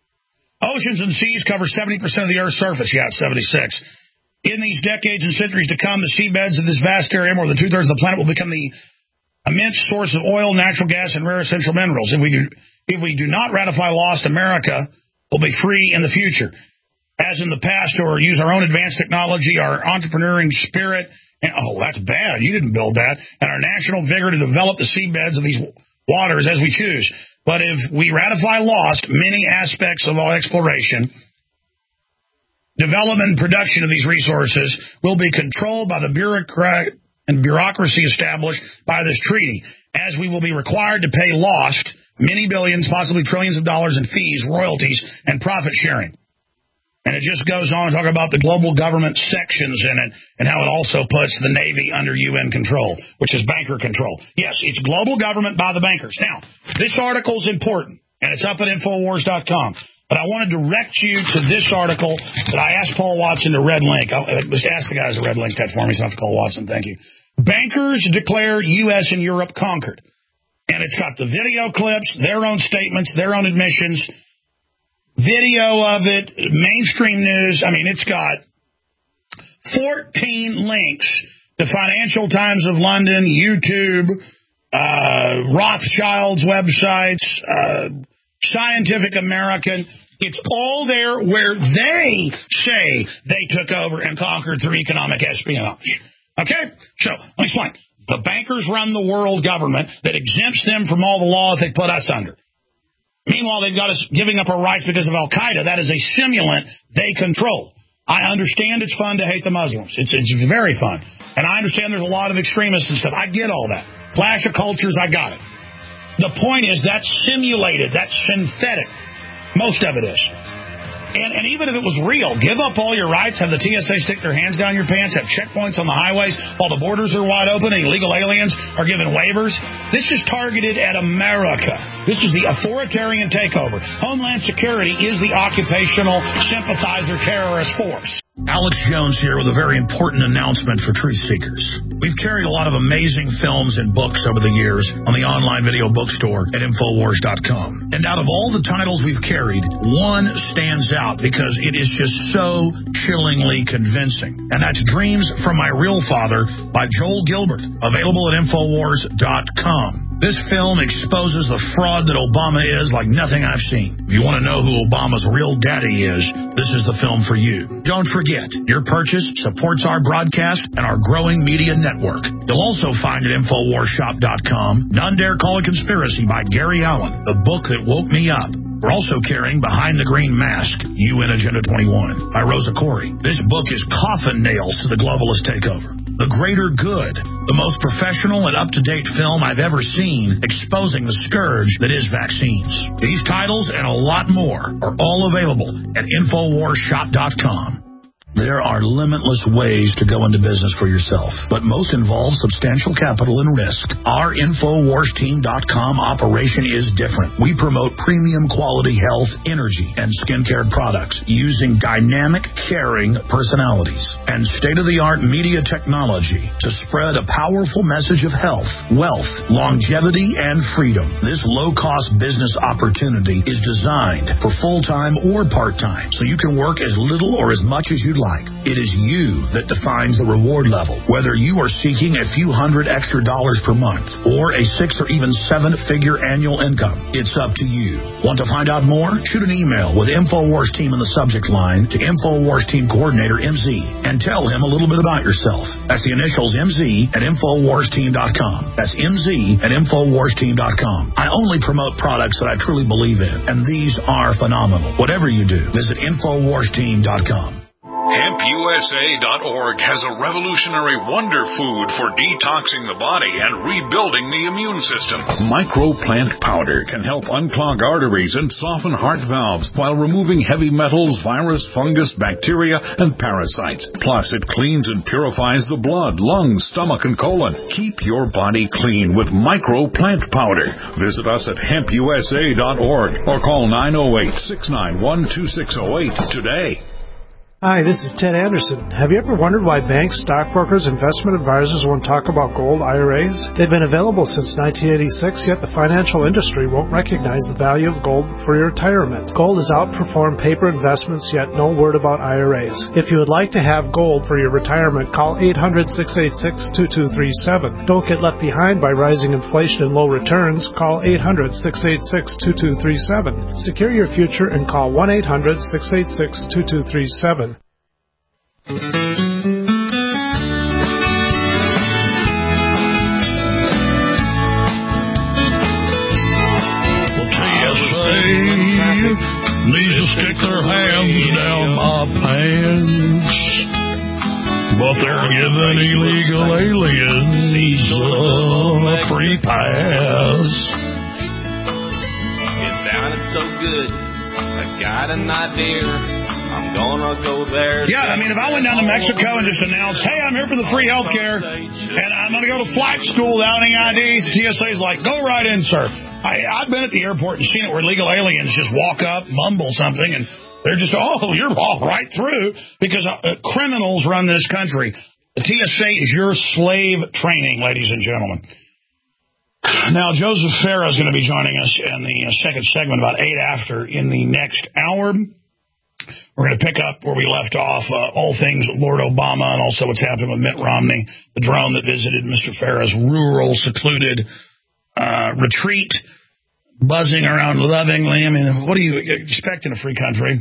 Oceans and seas cover seventy percent of the Earth's surface. Yeah, it's seventy-six. In these decades and centuries to come, the seabeds of this vast area, more than two-thirds of the planet, will become the immense source of oil, natural gas, and rare essential minerals. If we do, if we do not ratify LOST, America will be free in the future, as in the past, or use our own advanced technology, our entrepreneuring spirit, and, oh, that's bad, you didn't build that, and our national vigor to develop the seabeds of these waters as we choose. But if we ratify LOST, many aspects of our exploration, development, and production of these resources will be controlled by the bureaucrat and bureaucracy established by this treaty, as we will be required to pay LOST many billions, possibly trillions of dollars in fees, royalties, and profit sharing. And it just goes on to talk about the global government sections in it and how it also puts the Navy under U N control, which is banker control. Yes, it's global government by the bankers. Now, this article is important, and it's up at Infowars dot com. But I want to direct you to this article that I asked Paul Watson to red link. I just asked the guys to red link that for me, so I have to call Watson. Thank you. Bankers declare U S and Europe conquered. And it's got the video clips, their own statements, their own admissions, video of it, mainstream news. I mean, it's got fourteen links to Financial Times of London, YouTube, uh, Rothschild's websites, uh, Scientific American. It's all there where they say they took over and conquered through economic espionage. Okay? So, let me explain. The bankers run the world government that exempts them from all the laws they put us under. Meanwhile, they've got us giving up our rights because of Al-Qaeda. That is a simulant they control. I understand it's fun to hate the Muslims. It's, it's very fun. And I understand there's a lot of extremists and stuff. I get all that. Clash of cultures, I got it. The point is that's simulated. That's synthetic. Most of it is. And, and even if it was real, give up all your rights, have the T S A stick their hands down your pants, have checkpoints on the highways while the borders are wide open and illegal aliens are given waivers. This is targeted at America. This is the authoritarian takeover. Homeland Security is the occupational sympathizer terrorist force. Alex Jones here with a very important announcement for truth seekers. We've carried a lot of amazing films and books over the years on the online video bookstore at Infowars dot com. And out of all the titles we've carried, one stands out because it is just so chillingly convincing. And that's Dreams from My Real Father by Joel Gilbert, available at Infowars dot com. This film exposes the fraud that Obama is like nothing I've seen. If you want to know who Obama's real daddy is, this is the film for you. Don't forget, your purchase supports our broadcast and our growing media network. You'll also find at Infowars shop dot com None Dare Call It Conspiracy by Gary Allen, the book that woke me up. We're also carrying Behind the Green Mask, U N Agenda twenty-one, by Rosa Corey. This book is coffin nails to the globalist takeover. The Greater Good, the most professional and up-to-date film I've ever seen exposing the scourge that is vaccines. These titles and a lot more are all available at Infowars shop dot com. There are limitless ways to go into business for yourself, but most involve substantial capital and risk. Our Infowars team dot com operation is different. We promote premium quality health, energy, and skincare products using dynamic, caring personalities and state-of-the-art media technology to spread a powerful message of health, wealth, longevity, and freedom. This low-cost business opportunity is designed for full-time or part-time, so you can work as little or as much as you'd like. It is you that defines the reward level, whether you are seeking a few hundred extra dollars per month or a six or even seven-figure annual income. It's up to you. Want to find out more? Shoot an email with Infowars Team in the subject line to Infowars Team Coordinator M Z and tell him a little bit about yourself. That's the initials M Z at Infowars Team dot com. That's M Z at Infowars Team dot com. I only promote products that I truly believe in, and these are phenomenal. Whatever you do, visit Infowars Team dot com. Hemp U S A dot org has a revolutionary wonder food for detoxing the body and rebuilding the immune system. Microplant powder can help unclog arteries and soften heart valves while removing heavy metals, virus, fungus, bacteria, and parasites. Plus, it cleans and purifies the blood, lungs, stomach, and colon. Keep your body clean with Microplant powder. Visit us at Hemp U S A dot org or call nine oh eight, six nine one, two six oh eight today. Hi, this is Ted Anderson. Have you ever wondered why banks, stockbrokers, investment advisors won't talk about gold I R As? They've been available since nineteen eighty-six, yet the financial industry won't recognize the value of gold for your retirement. Gold has outperformed paper investments, yet no word about I R As. If you would like to have gold for your retirement, call eight hundred, six eight six, two two three seven. Don't get left behind by rising inflation and low returns. Call eight hundred, six eight six, two two three seven. Secure your future and call one eight hundred, six eight six, two two three seven. Well, T S A needs to stick their hands down my pants, but they're giving illegal aliens a free pass. It sounded so good, I got an idea. I'm gonna go there. Yeah, I mean, if I went down to Mexico and just announced, hey, I'm here for the free health care, and I'm going to go to flight school without any I Ds, the T S A's like, go right in, sir. I, I've been at the airport and seen it where illegal aliens just walk up, mumble something, and they're just, oh, you're all right through, because uh, criminals run this country. The T S A is your slave training, ladies and gentlemen. Now, Joseph Farah is going to be joining us in the uh, second segment, about eight after, in the next hour. We're going to pick up where we left off, uh, all things Lord Obama and also what's happened with Mitt Romney, the drone that visited Mister Farah's rural, secluded uh, retreat, buzzing around lovingly. I mean, what do you expect in a free country?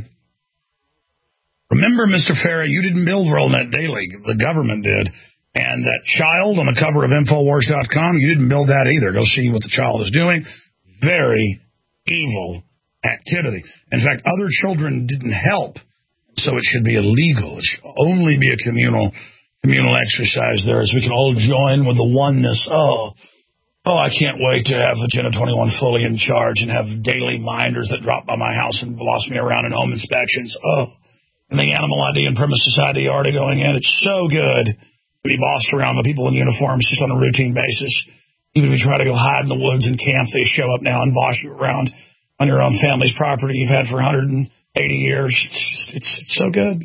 Remember, Mister Farah, you didn't build WorldNet Daily. The government did. And that child on the cover of Infowars dot com, you didn't build that either. Go see what the child is doing. Very evil activity. In fact, other children didn't help, so it should be illegal. It should only be a communal communal exercise there, as we can all join with the oneness. Oh, oh, I can't wait to have Agenda twenty-one fully in charge and have daily minders that drop by my house and boss me around in home inspections. Oh, and the Animal I D and Premise I D already going in. It's so good to be bossed around by people in uniforms just on a routine basis. Even if you try to go hide in the woods and camp, they show up now and boss you around on your own family's property you've had for one hundred eighty years. It's, it's, it's so good.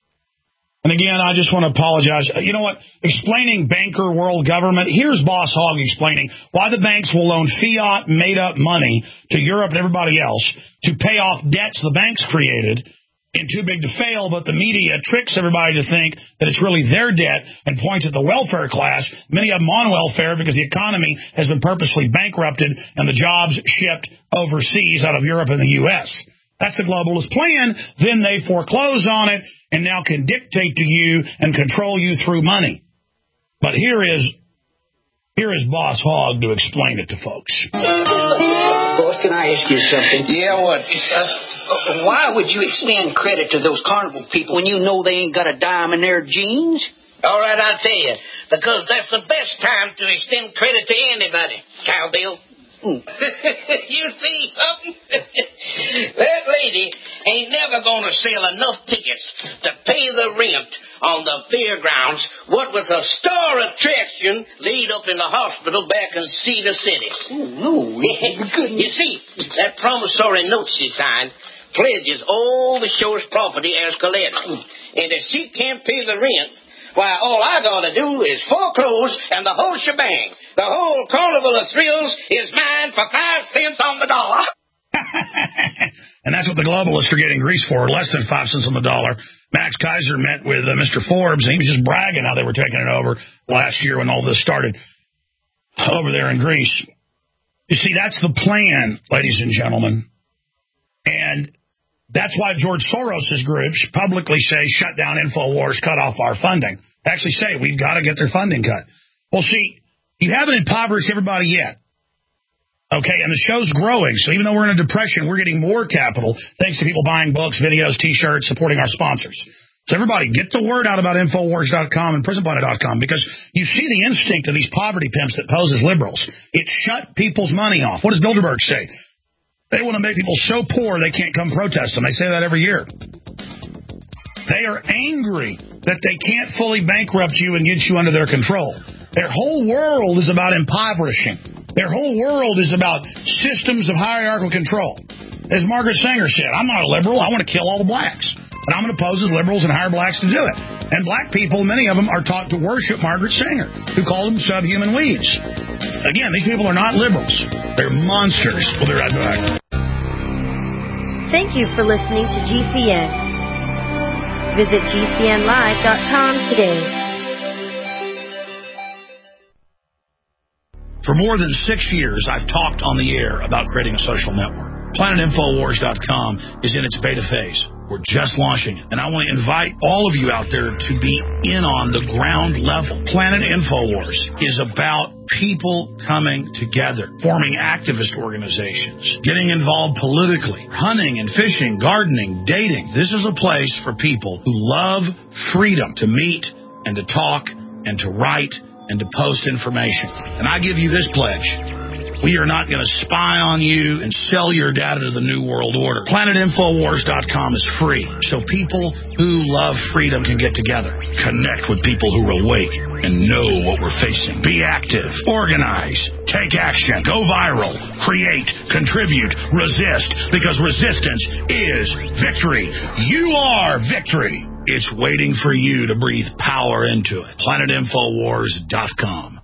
And again, I just want to apologize. You know what? Explaining banker world government, here's Boss Hogg explaining why the banks will loan fiat made-up money to Europe and everybody else to pay off debts the banks created and too big to fail, but the media tricks everybody to think that it's really their debt and points at the welfare class, many of them on welfare because the economy has been purposely bankrupted and the jobs shipped overseas out of Europe and the U S That's the globalist plan. Then they foreclose on it and now can dictate to you and control you through money. But here is here is Boss Hogg to explain it to folks. Boss, can I ask you something? Yeah, what? Uh, why would you extend credit to those carnival people when you know they ain't got a dime in their jeans? All right, I'll tell you. Because that's the best time to extend credit to anybody, Cowbell. Mm. You see something? That lady ain't never going to sell enough tickets to pay the rent on the fairgrounds, what with a star attraction laid up in the hospital back in Cedar City. Oh, no. You see, that promissory note she signed pledges all the show's property as collateral. And if she can't pay the rent, why, all I gotta do is foreclose and the whole shebang. The whole carnival of thrills is mine for five cents on the dollar. And that's what the globalists are getting Greece for, less than five cents on the dollar. Max Kaiser met with uh, Mister Forbes, and he was just bragging how they were taking it over last year when all this started over there in Greece. You see, that's the plan, ladies and gentlemen. And that's why George Soros' groups publicly say, shut down InfoWars, cut off our funding. They actually say, we've got to get their funding cut. Well, see, you haven't impoverished everybody yet. Okay, and the show's growing, so even though we're in a depression, we're getting more capital thanks to people buying books, videos, T-shirts, supporting our sponsors. So everybody, get the word out about Infowars dot com and Prison Planet dot com, because you see the instinct of these poverty pimps that pose as liberals. It shut people's money off. What does Bilderberg say? They want to make people so poor they can't come protest them. They say that every year. They are angry that they can't fully bankrupt you and get you under their control. Their whole world is about impoverishing. Their whole world is about systems of hierarchical control. As Margaret Sanger said, I'm not a liberal. I want to kill all the blacks. And I'm going to pose as liberals and hire blacks to do it. And black people, many of them, are taught to worship Margaret Sanger, who called them subhuman weeds. Again, these people are not liberals. They're monsters. We'll be right back. Thank you for listening to G C N. Visit G C N live dot com today. For more than six years, I've talked on the air about creating a social network. Planet Infowars dot com is in its beta phase. We're just launching it, and I want to invite all of you out there to be in on the ground level. Planet Infowars is about people coming together, forming activist organizations, getting involved politically, hunting and fishing, gardening, dating. This is a place for people who love freedom to meet and to talk and to write and to post information. And I give you this pledge. We are not going to spy on you and sell your data to the New World Order. Planet Infowars dot com is free, so people who love freedom can get together. Connect with people who are awake and know what we're facing. Be active. Organize. Take action. Go viral. Create. Contribute. Resist. Because resistance is victory. You are victory. It's waiting for you to breathe power into it. Planet Infowars dot com.